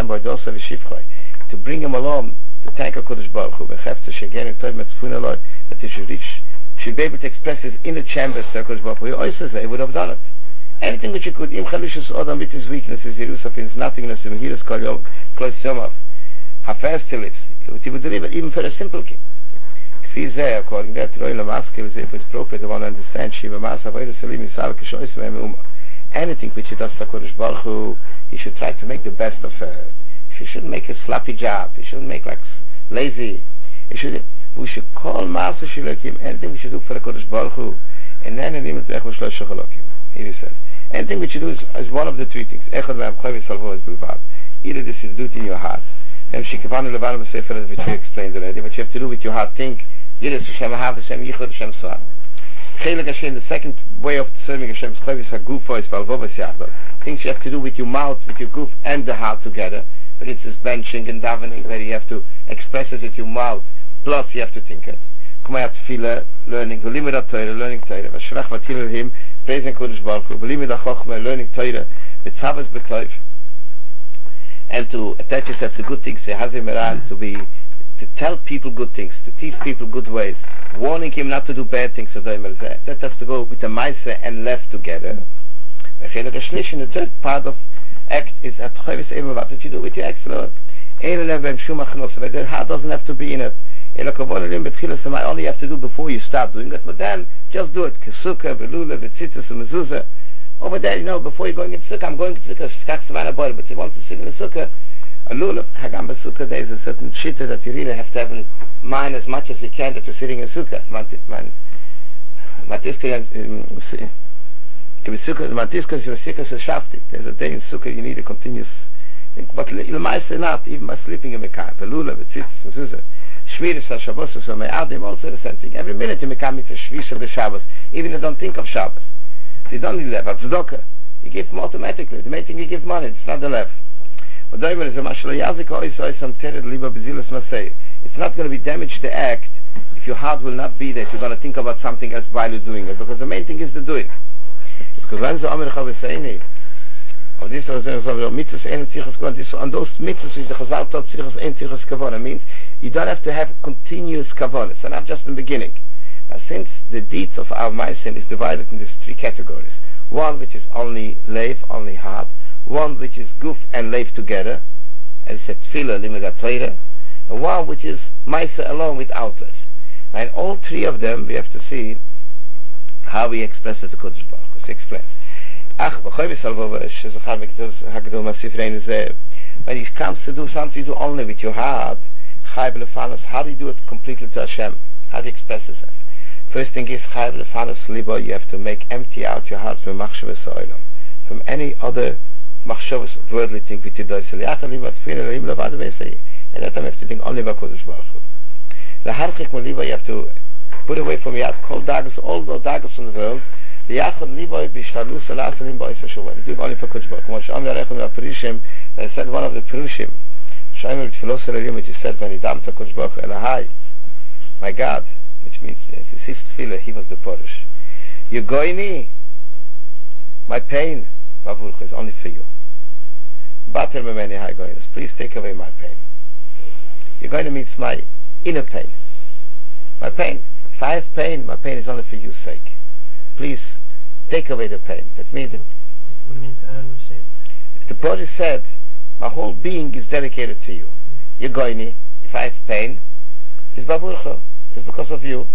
to bring him along, to thank HaKadosh Baruch Hu, that he should reach, should be able to express his inner chambers to HaKadosh Baruch Hu. He would have done it. Anything which you could, im chalishus odam with his weaknesses, Yerusaf, his nothingness, him hiras kol yom, close yomav, hafez till it, he would deliver even for a simple king. Kfizeh, according to that, Roy Lamaskil, if it's appropriate, I want to understand, Shiva Masa, Vayda Salim, Yisal, Kishois, Vayma, anything which he does for HaKadosh Baruch Hu, he should try to make the best of it. He shouldn't make a sloppy job, he shouldn't make like lazy, he should, we should call Masa Shilokim, anything we should do for HaKadosh Baruch Hu, and then in the Imit Echel Shlosh Shachalokim. Here he says, anything which you do is, is one of the three things. Either this is do it in your heart. And she explained already. What you have to do with your heart, think, the second way of serving Hashem is things you have to do with your mouth, with your goof and the heart together. But it's this benching and davening where you have to express it with your mouth, plus you have to think it. Learning, learning Torah, praising Kodesh Baruch Hu, learning Torah, mitzvahs b'kloif, and to attach yourself to good things, to be, to tell people good things, to teach people good ways, warning him not to do bad things. That has to go with the Maisa and left together. The third part of act is at what you do with your act. The heart doesn't have to be in it. All you have to do before you start doing it, but then just do it. Over there, you know, before you're going into sukkah, I'm going to sukkah, but you want to sit in the sukkah. A lulav, hagam b'sukkah, there is a certain shitta that you really have to have in mind as much as you can that you're sitting in sukkah. There's a day in sukkah you need a continuous thing. But not, even by sleeping in Mekayim. Lulav, tzitzis, mezuzah. Shviris HaShabbos, so me'adim, also the same thing. Every minute you become it's a shvisha b'Shabbos, even if you don't think of Shabbos. So you don't need lev, tzedakah. You give them automatically. The main thing you give money, it's not the lev. But it's not going to be damaged to act if your heart will not be there, if you're going to think about something else while you're doing it, because the main thing is the doing. Because when the Amir Chavesayni, of this mitzvahs, on those mitzvahs which the Chazal taught tzrichas ein tzrichas kavana, means you don't have to have continuous kavana, so not just in the beginning. Now, since the deeds of our ma'asim is divided into three categories, one which is only leiv, only heart, one which is guf and leiv together, as said tefillah, limudat Torah, and one which is ma'aseh alone with outlet. Now, in all three of them, we have to see how we express it to Kodesh Baruch Hu. It explains. When it comes to do something, you do only with your heart. How do you do it completely to Hashem? How do you express yourself? First thing is, you have to make empty out your heart from from any other machshavas, worldly thing which you do. And that time you have to think only about Kodesh Baruch Hu. You have to put away from your heart all the daggers in the world. You do it only for Kodesh Baruch Hu. I said one of the Perushim, which is said when he davened to Kodesh Baruch Hu, Elahai, my God, which means it's his tefillah, he was the Porush. You goini, my pain, Baruch, is only for you. Bater memeni hai goinos, please take away my pain. You goini means my inner pain. My pain. If I have pain, my pain is only for your sake. Please take away the pain. That means that what do you mean? I don't understand. The Porush said, my whole being is dedicated to you. You goini, if I have pain, it's Baruch, it's because of you.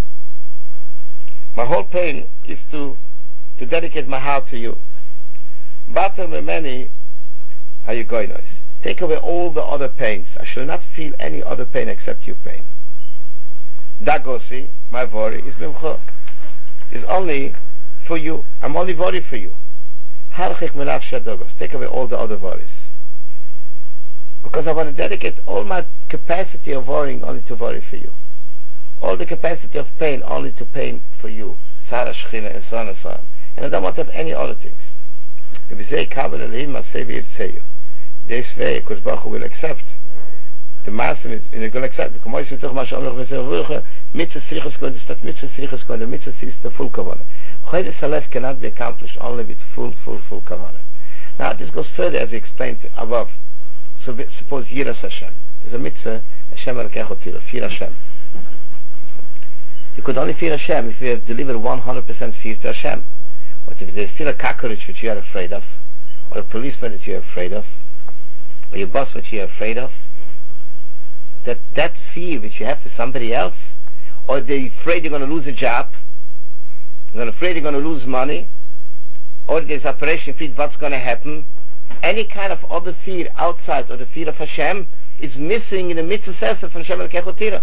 My whole pain is to to dedicate my heart to you. Bater memeni are you goinos. Take away all the other pains. I shall not feel any other pain except your pain. Dagosi, my worry, is mimcha. Is only for you. I'm only worried for you. Harchik melach shadogos. Take away all the other worries. Because I want to dedicate all my capacity of worrying only to worry for you. All the capacity of pain only to pain for you. Tzara shchina and so on and so on. And I don't want to have any other things. If you say kabel elohim masevi yitzeyu, this way Kodesh Baruch Hu will accept. The master is in a good accept. The Kamoy Sitzach Masha Amrach V'Seh Mitzvah Srichas Kohen, that Mitzvah Srichas Kohen, the Mitzvah is the full kavanah. Chodesh Halef cannot be accomplished only with full, full, full kavanah. Now this goes further as we explained above. So suppose Yiras Hashem. There's a mitzvah, Hashem Elokecha Tira, fear Hashem. You could only fear Hashem if you have delivered one hundred percent fear to Hashem. But if there's still a cockroach which you are afraid of, or a policeman that you are afraid of, or your boss which you are afraid of, that that fear which you have for somebody else, or they're afraid you're going to lose a job, you're afraid you're going to lose money, or there's operation fear, what's going to happen, any kind of other fear outside of the fear of Hashem is missing in the mitzvah sefer from Hashem Elokecha Tira.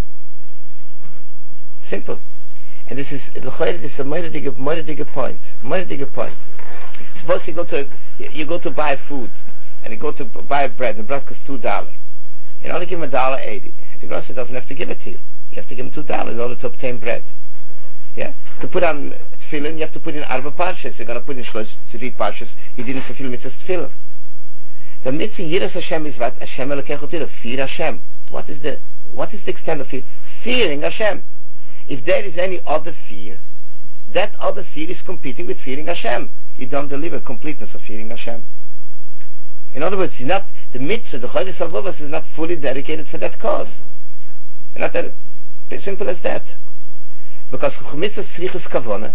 Simple. And this is this is a very big, very big point. Very big point. Suppose you go to you go to buy food, and you go to buy bread, and the bread costs two dollars. You only give him a dollar eighty. The grocer doesn't have to give it to you. You have to give him two dollars in order to obtain bread. Yeah. To put on tefillin, you have to put in arba parshas. You're going to put in shlosh three parshas. You didn't fulfill mitzvah tefillin. The mitzvah Yiras Hashem is what Hashem Elokecha Tira, fear Hashem. What is the what is the extent of fear? Fearing Hashem. If there is any other fear, that other fear is competing with fearing Hashem. You don't deliver completeness of fearing Hashem. In other words, not the mitzvah, the Chodesh Halvavos is not fully dedicated for that cause. Not that simple as that. Because mitzvah srichus kavona,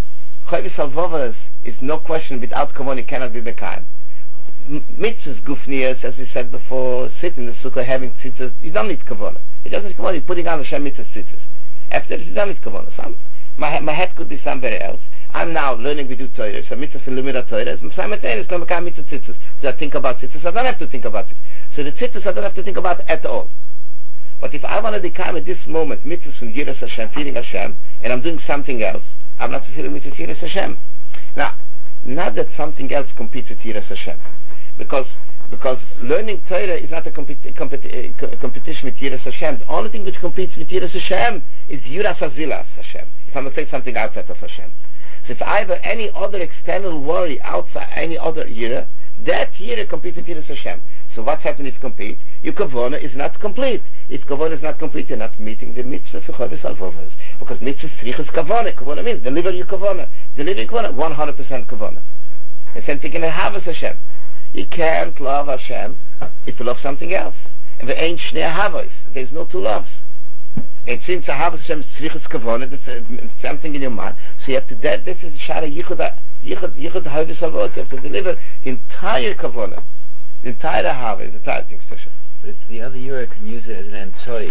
Chayvis Alvovas is no question without Kavon cannot be Mekayim. Mitzvahs Gufniyas, as we said before, sitting in the sukkah having tzitzis, you don't need Kavon. It doesn't need Kavon, you're putting on the Hashem mitzvahs tzitzis. After this, you don't need Kavon. Some, my, my head could be somewhere else. I'm now learning we do Torah, so mitzvah for Lumira Torah, simultaneously no Mekayim mitzvah tzitzis. So I think about tzitzis, I don't have to think about tzitzis. So the tzitzis I don't have to think about at all. But if I want to become at this moment mitzvahs from Yiras Hashem, feeling Hashem, and I'm doing something else, I'm not fulfilling mitzvahs Yiras Hashem. Now, not that something else competes with Yiras Hashem, because because learning Torah is not a competi- competi- uh, competition with Yiras Hashem. The only thing which competes with Yiras Hashem is Yiras Azilas Hashem. If I'm afraid something outside of Hashem, so if I have any other external worry outside any other Yira, that Yira competes with Yiras Hashem. So what's happening if it competes? Your kavona is not complete. If kavona is not complete, you're not meeting the mitzvah for Chavis Alvovas. Because mitzvah tzrichas kavona. Kavona means deliver your kavona. Deliver your kavona, one hundred percent kavona. The same thing in Havas Hashem. You can't love Hashem if you love something else. And there ain't shnei Havas. There's no two loves. And since Havas Hashem is tzrichas kavona, that's uh, something in your mind. So you have to, that, this is Shara Yichud Yichud Yichud Chavis Alvovas. You have to deliver entire kavona. The entire Hava, the entire thing, Sasha. But it's the other Yura can use it as an emtsoi,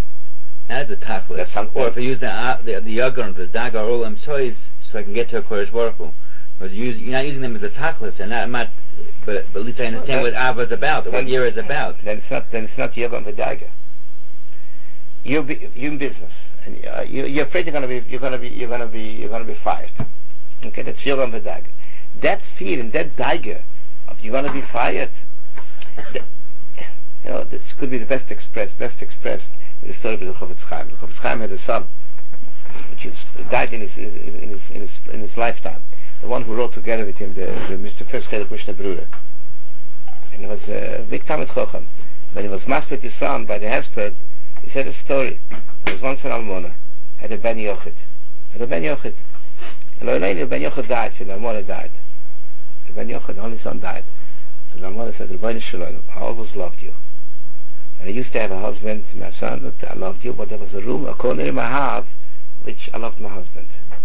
as a tachlis. Or if I use the uh, the, the yagar, the dagar, all emtsois, so I can get to a Kodesh Baruch Hu. But you use, you're not using them as a tachlis, and not, not but, but at least I understand well, what Ava is about, what Yura is about. Then it's not, then it's not yagar and dagar. You're, you're in business, and uh, you, you're afraid you're going to be, you're going to be, you're going to be, you're going to be fired. Okay, that's yagar and dagar. That fear and that dagar of you're going to be fired. The, you know, this could be the best expressed, best expressed in the story of the Chofetz Chaim. The Chofetz Chaim had a son, which is, died in his in his in his in his lifetime. The one who wrote together with him the, the Mister First Chedek Mishnah Berurah, and he was a big Talmid Chacham. When he was masked with his son by the Hesped, he said a story. There was once an Almona had a Ben Yochid, had a Ben Yochid, and lo the Ben Yochid died. So the Almona died. The Ben Yochid, the only son, died. So the mother said, Rebbeinu Shalom, I always loved you. And I used to have a husband, my son, that I loved you, but there was a room, a corner in my heart, which I loved my husband.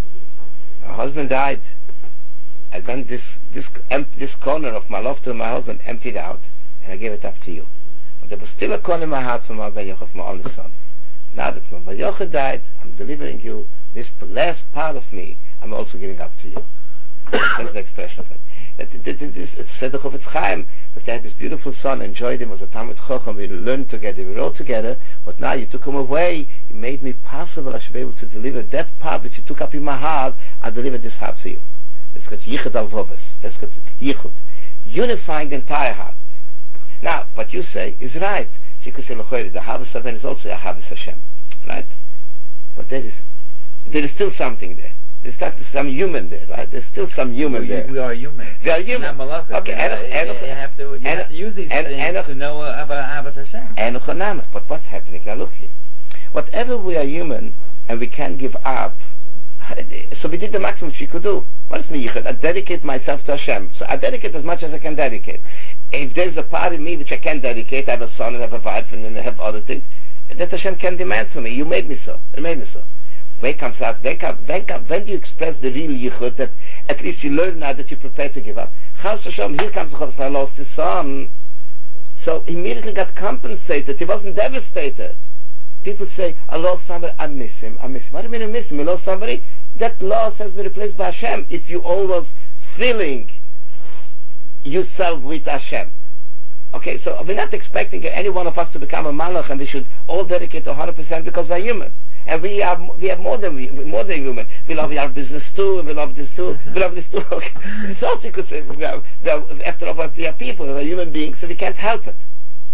My husband died, and then this this em- this corner of my love to my husband emptied out, and I gave it up to you. But there was still a corner in my heart for my Ben Yochid, my only son. Now that my Ben Yochid died, I'm delivering you this last part of me, I'm also giving up to you. That's the expression of it. That it said the Chofetz Chaim that they had this beautiful son, enjoyed him, was a Talmid Chacham, we learned together, we wrote together, but now you took him away, you made me possible, I should be able to deliver that part that you took up in my heart, I deliver this heart to you. That's got Yichud Alvovas, that's got Yichud, unifying the entire heart. Now, what you say is right. So you could say, the Havas Haven is also a Havas Hashem, right? But there is, there is still something there. There's not some human there, right? There's still some human we, there. We are human. We are human. Not malachas. Okay, you, and, you, you have to, you and, have to use these and, things and, to know uh, about Havas Hashem. And but what's happening? Now look here. Whatever we are human and we can't give up, so we did the maximum we could do. What is me? I dedicate myself to Hashem. So I dedicate as much as I can dedicate. If there's a part in me which I can dedicate, I have a son and I have a wife and then I have other things, that Hashem can demand from me. You made me so. You made me so. When comes out, when, come, when, come, when do you express the real yichud that at least you learn now that you're prepared to give up? Chas Hashem, here comes the Chofetz Chaim, lost his son. So he immediately got compensated. He wasn't devastated. People say, I lost somebody, I miss him, I miss him. What do you mean I miss him? You lost somebody? That loss has been replaced by Hashem. If you always filling yourself with Hashem. Okay, so we're not expecting any one of us to become a malach and we should all dedicate one hundred percent because we're human. And we are we have more than we more than human. We love our business too, and we love this too, we love this too. Okay. It's also you could say we are, we are, after all we are people, we are human beings, so we can't help it.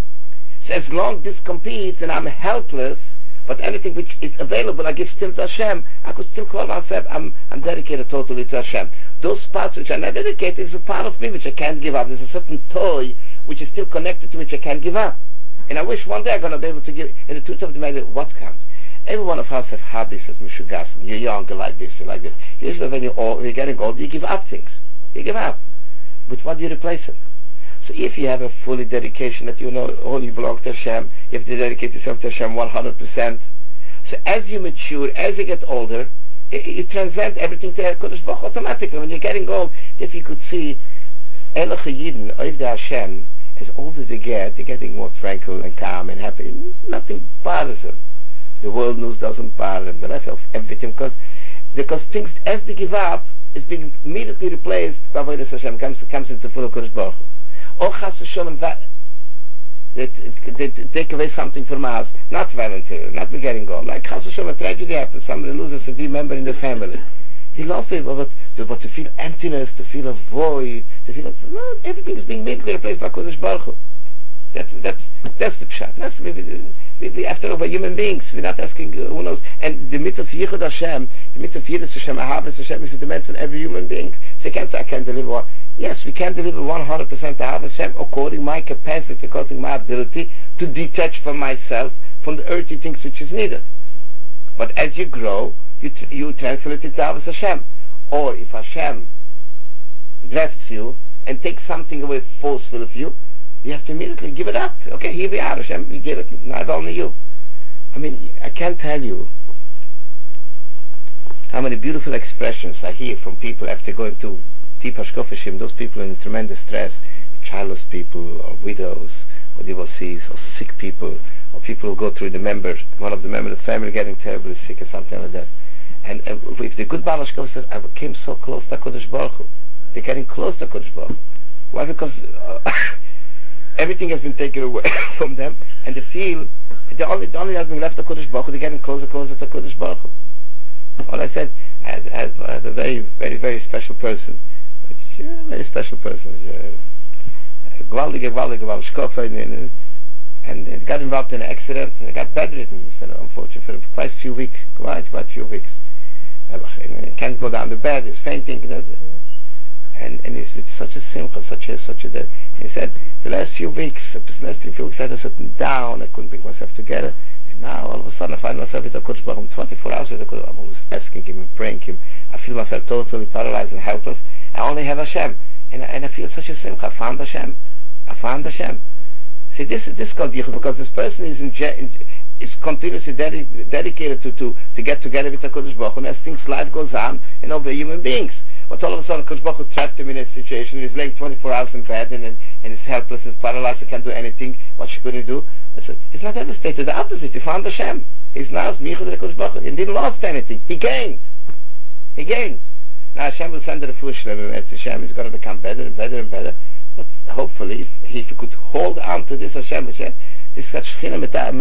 So as long as this competes and I'm helpless, but anything which is available I give still to Hashem, I could still call myself I'm I'm dedicated totally to Hashem. Those parts which are not dedicated is a part of me which I can't give up. There's a certain toy which is still connected to me which I can't give up. And I wish one day I'm going to be able to give. And the truth of the matter, what comes? Every one of us have hobbies as Mishugas. You're younger like this, you're like this. Usually when you're, old, you're getting old, you give up things. You give up. With what do you replace it? So if you have a fully dedication that you know all you belong to Hashem, you have to dedicate yourself to Hashem one hundred percent. So as you mature, as you get older, you transcend everything to Kodesh Baruch automatically. When you're getting old, if you could see Elach Yidden, Oiv de Hashem, as old as they get, they're getting more tranquil and calm and happy. Nothing bothers them. The world news doesn't bother them. The rest of everything, because because things, as they give up, is being immediately replaced by Avodas Hashem, comes comes into full of Kodesh Baruch Hu. Or Chas v'Sholem, they, they, they take away something from us, not voluntarily, not be getting old. Like Chas v'Sholem, a tragedy happens, somebody loses a dear member in the family. He lost it, but, but, but to feel emptiness, to feel a void, to feel, no, everything is being immediately replaced by Kodesh Baruch Hu. That's that's that's the pshat. That's we, we, we, after all, we're human beings. We're not asking uh, who knows. And the mitzvah of Yichud Hashem, the mitzvah of Yiddus Hashem, Ahavas Hashem, is the demands on every human being. So you can't say I can deliver one. Yes, we can deliver one hundred percent Ahavas Hashem according to my capacity, according to my ability to detach from myself from the earthly things which is needed. But as you grow, you t- you transfer it to Ahavas Hashem. Or if Hashem blesses you and takes something away forcefully of you, you have to immediately give it up. Okay, here we are, Hashem, we give it, not only you. I mean, I can't tell you how many beautiful expressions I hear from people after going to deep hashkofashim, those people in tremendous stress, childless people, or widows, or divorcees, or sick people, or people who go through the member, one of the members of the family getting terribly sick or something like that. And uh, if the good Baal Hashkov says, I came so close to Kodesh Baruch Hu, they're getting close to Kodesh Baruch Hu. Why? Because uh, everything has been taken away from them, and they feel the only the only has been left to Kodesh BaruchHu. They're getting closer, closer to Kodesh Baruch Hu. All I said, as, as, as a very, very, very special person, which, uh, very special person, gewaldige, gewaldige, gewaldige, and it got involved in an accident, and it got bedridden, so unfortunately, for quite a few weeks, quite, quite a few weeks. He can't go down to bed, he's fainting, and and it's, it's such a simcha, such a such a day. He said the last few weeks, the last few weeks I had sitting down, I couldn't bring myself together, and now all of a sudden I find myself with a Kodesh Baruch Hu twenty-four hours with a Kodesh Baruch Hu. I was asking him and praying him. I feel myself totally paralyzed and helpless. I only have Hashem, and and I feel such a simcha. I found Hashem. I found Hashem. See, this is this is called yichud, because this person is in, in is continuously dedi- dedicated to, to to get together with the Kodesh Baruch Hu, and as things life goes on, you know, we're human beings. But all of a sudden, Kodesh Baruch Hu trapped him in a situation. He's laying twenty-four hours in bed, and and, and he's helpless, and paralyzed. He can't do anything. What should he do? I said, he's not devastated. The opposite. He found Hashem. He's now michud the Kodesh Baruch Hu. He didn't lost anything. He gained. He gained. Now Hashem will send the fush level. Hashem is going to become better and better and better. But hopefully, if, if he could hold on to this Hashem, which this Shechina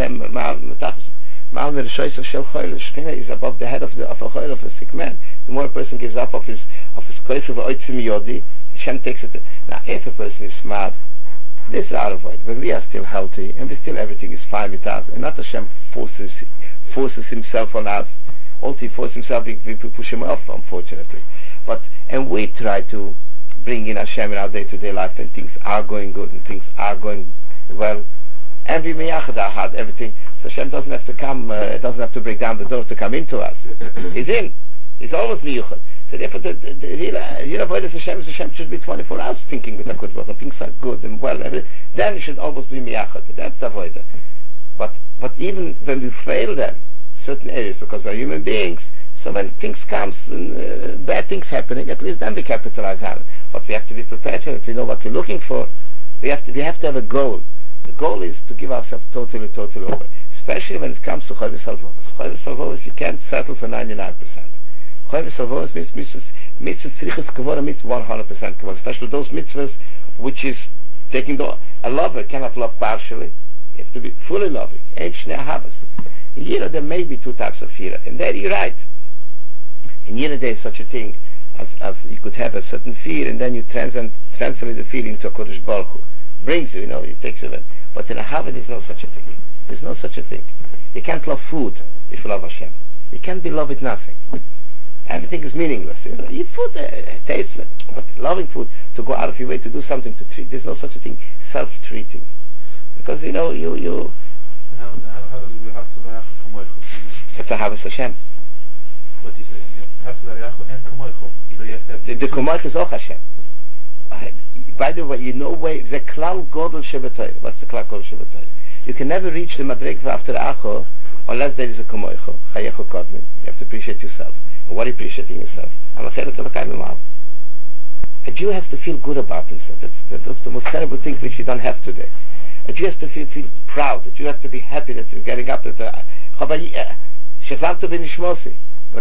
Mal the choice of Shel Choyle, Shechina is above the head of the of a Choyle, of a sick man. The more a person gives up of his of his koyf of oitzim yodi, Hashem takes it. Now, if a person is smart, this is out of it. But we are still healthy, and we still everything is fine with us, and not Hashem forces forces himself on us. Also, he forces himself, we, we push him off, unfortunately. But and we try to bring in Hashem in our day-to-day life, and things are going good, and things are going well. And we miyachad ahad, everything. So Hashem doesn't have to come, uh, doesn't have to break down the door to come into us. He's in. He's always miyachad. So therefore, the the, the real avoidance Hashem is Hashem should be twenty-four hours thinking with HaKadosh Baruch Hu, things are good and well. And then it should always be miyachad. That's the avoider. But but even when we fail them, certain areas, because we're human beings, so when things come, uh, bad things happening, at least then we capitalize on it. But we have to be prepared for it. We know what we're looking for. We have to we have to have a goal. The goal is to give ourselves totally, totally over. Especially when it comes to Choyves Halvos. Choyves Halvos, you can't settle for ninety-nine percent. Choyves Halvos means mitzvahs tzrichas kavod means one hundred percent kavod. Especially those mitzvahs which is taking the... A lover cannot love partially. You have to be fully loving. Ein shnei ahavos. In Yira there may be two types of Yira. And there you're right. In Yira there is such a thing as, as you could have a certain fear, and then you transcend, translate the feeling to a Kodesh Baruch Hu. Brings you, you know, it takes you in. But in a Ahava there's no such a thing. There's no such a thing. You can't love food if you love Hashem. You can't be loved with nothing. Everything is meaningless. You know, eat food, uh, taste it. But loving food, to go out of your way to do something to treat, there's no such a thing. Self-treating. Because, you know, you... you how, how, how does we have to Barachu Kamoichu? It's Ahavas Hashem. What you say? You have to Barachu and Kamoichu. The, the Kamoichu is auch Hashem. By the way, you know way the klal godel shebetoy. What's the klal godel shebetoy? You can never reach the madreg after acho unless there is a kamoicho, chayecho kodmin. You have to appreciate yourself. And what are you appreciating yourself? A Jew has to feel good about himself. That's, that's the most terrible thing which you don't have today. A Jew has to feel, feel proud. A Jew has to be happy that he's getting up at the Shazaltu b'nishmosi.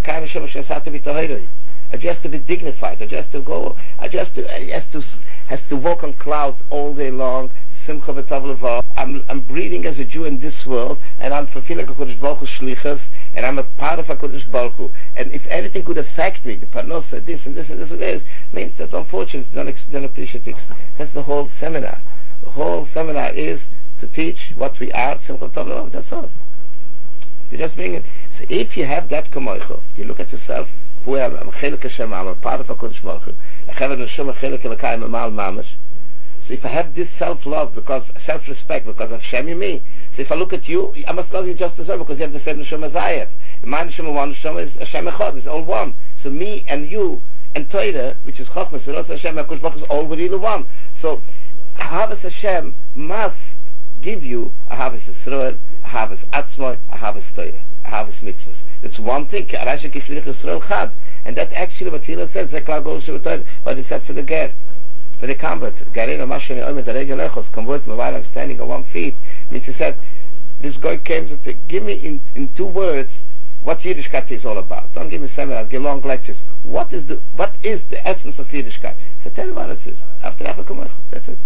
A Jew has to be dignified. A Jew has to go. A Jew has to, has to, has to walk on clouds all day long. Simcha v'tov levov. I'm, I'm breathing as a Jew in this world, and I'm fulfilling a Kodesh Baruch Hu shlichus, and I'm a part of a Kodesh Baruch Hu. And if anything could affect me, the parnosa, this and this and this and this, means that's unfortunate. Don't, ex- don't appreciate it. That's the whole seminar. The whole seminar is to teach what we are. Simcha v'tov levov. That's all. You just bring it. So if you have that kamoicho, you look at yourself. Who am I? I'm a chelik Hashem. I'm a part of a Kodesh Baruch Hu. I have a neshama chelik elokayim amal mamash. So if I have this self-love, because self-respect, because of Hashem in me, so if I look at you, I must love you just as well, because you have the same neshama as I have. My neshama, one neshama is Hashem echad, it's all one. So me and you and Torah, which is Chochmah, so Hashem, HaKadosh Baruch Hu, is all really one. So Ahavas Hashem must give you Ahavas Yisrael, Ahavas Atzmai, Ahavas Torah, Ahavas Mitzvahs. It's one thing, Arasha Kishlich Yisrael Chad, and that actually what Hillel says, Zekla goes to Torah, what he said for the Ger. For the convert, Garena Mashani Omer the Regel Echos, convert me while I'm standing on one feet. Means he said, this guy came to say, give me in, in two words what Yiddishkeit is all about. Don't give me seminars, give long lectures. What is the what is the essence of Yiddishkeit? So tell me what it is. After that, that's it.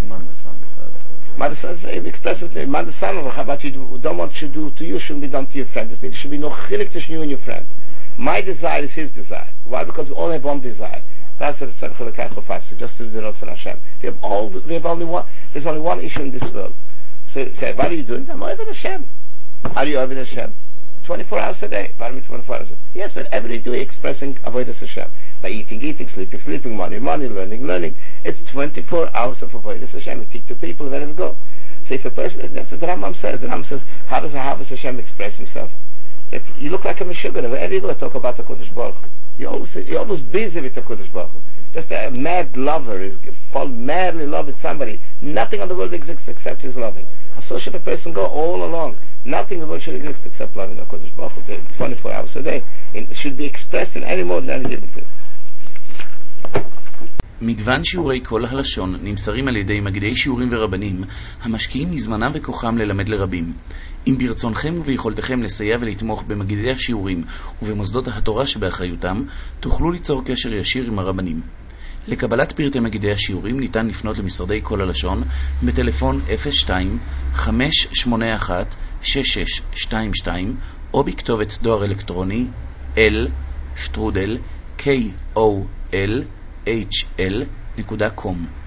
Mandasan expresses it. Mandasan, what you don't want to do to you shouldn't be done to your friend. There should be no chilik to you and your friend. My desire is his desire. Why? Because we all have one desire. That's what it's for the Kachofas, just to the Rosh Hashem. We have all. We have only one. There's only one issue in this world. So, say, what are you doing? I'm over Hashem. Are you over Hashem? twenty-four hours a day. Why twenty-four hours a day? Yes, whatever you do, expressing avodas Hashem by eating, eating, sleeping, sleeping, money, money, learning, learning. It's twenty-four hours of avodas Hashem. You teach to people, let it go. So, if a person, that's what the Rambam says. The Rambam says, how does Ahavas Hashem express himself? If you look like a Meshuggah. Wherever you go, talk about the Kodesh Baruch Hu. You're always, you're always busy with the Kodesh Baruch Hu. Just a mad lover is fall madly in love with somebody. Nothing on the world exists except his loving. How so should a person go all along? Nothing in the world should exist except loving the Kodesh Baruch Hu twenty-four hours a day. It should be expressed in any more than any different thing. מגוון שיעורי כל הלשון נמסרים על ידי מגידי שיעורים ורבנים המשקיעים מזמנם וכוחם ללמד לרבים. אם ברצונכם וביכולתכם לסייע ולתמוך במגידי השיעורים ובמוסדות התורה שבאחריותם, תוכלו ליצור קשר ישיר עם הרבנים. לקבלת פרטי מגידי השיעורים ניתן לפנות למשרדי כל הלשון בטלפון אפס שתיים חמש שמונה אחת שש שש שתיים שתיים או בכתובת דואר אלקטרוני אל שטרודל קול אייץ' אל נקודה קום.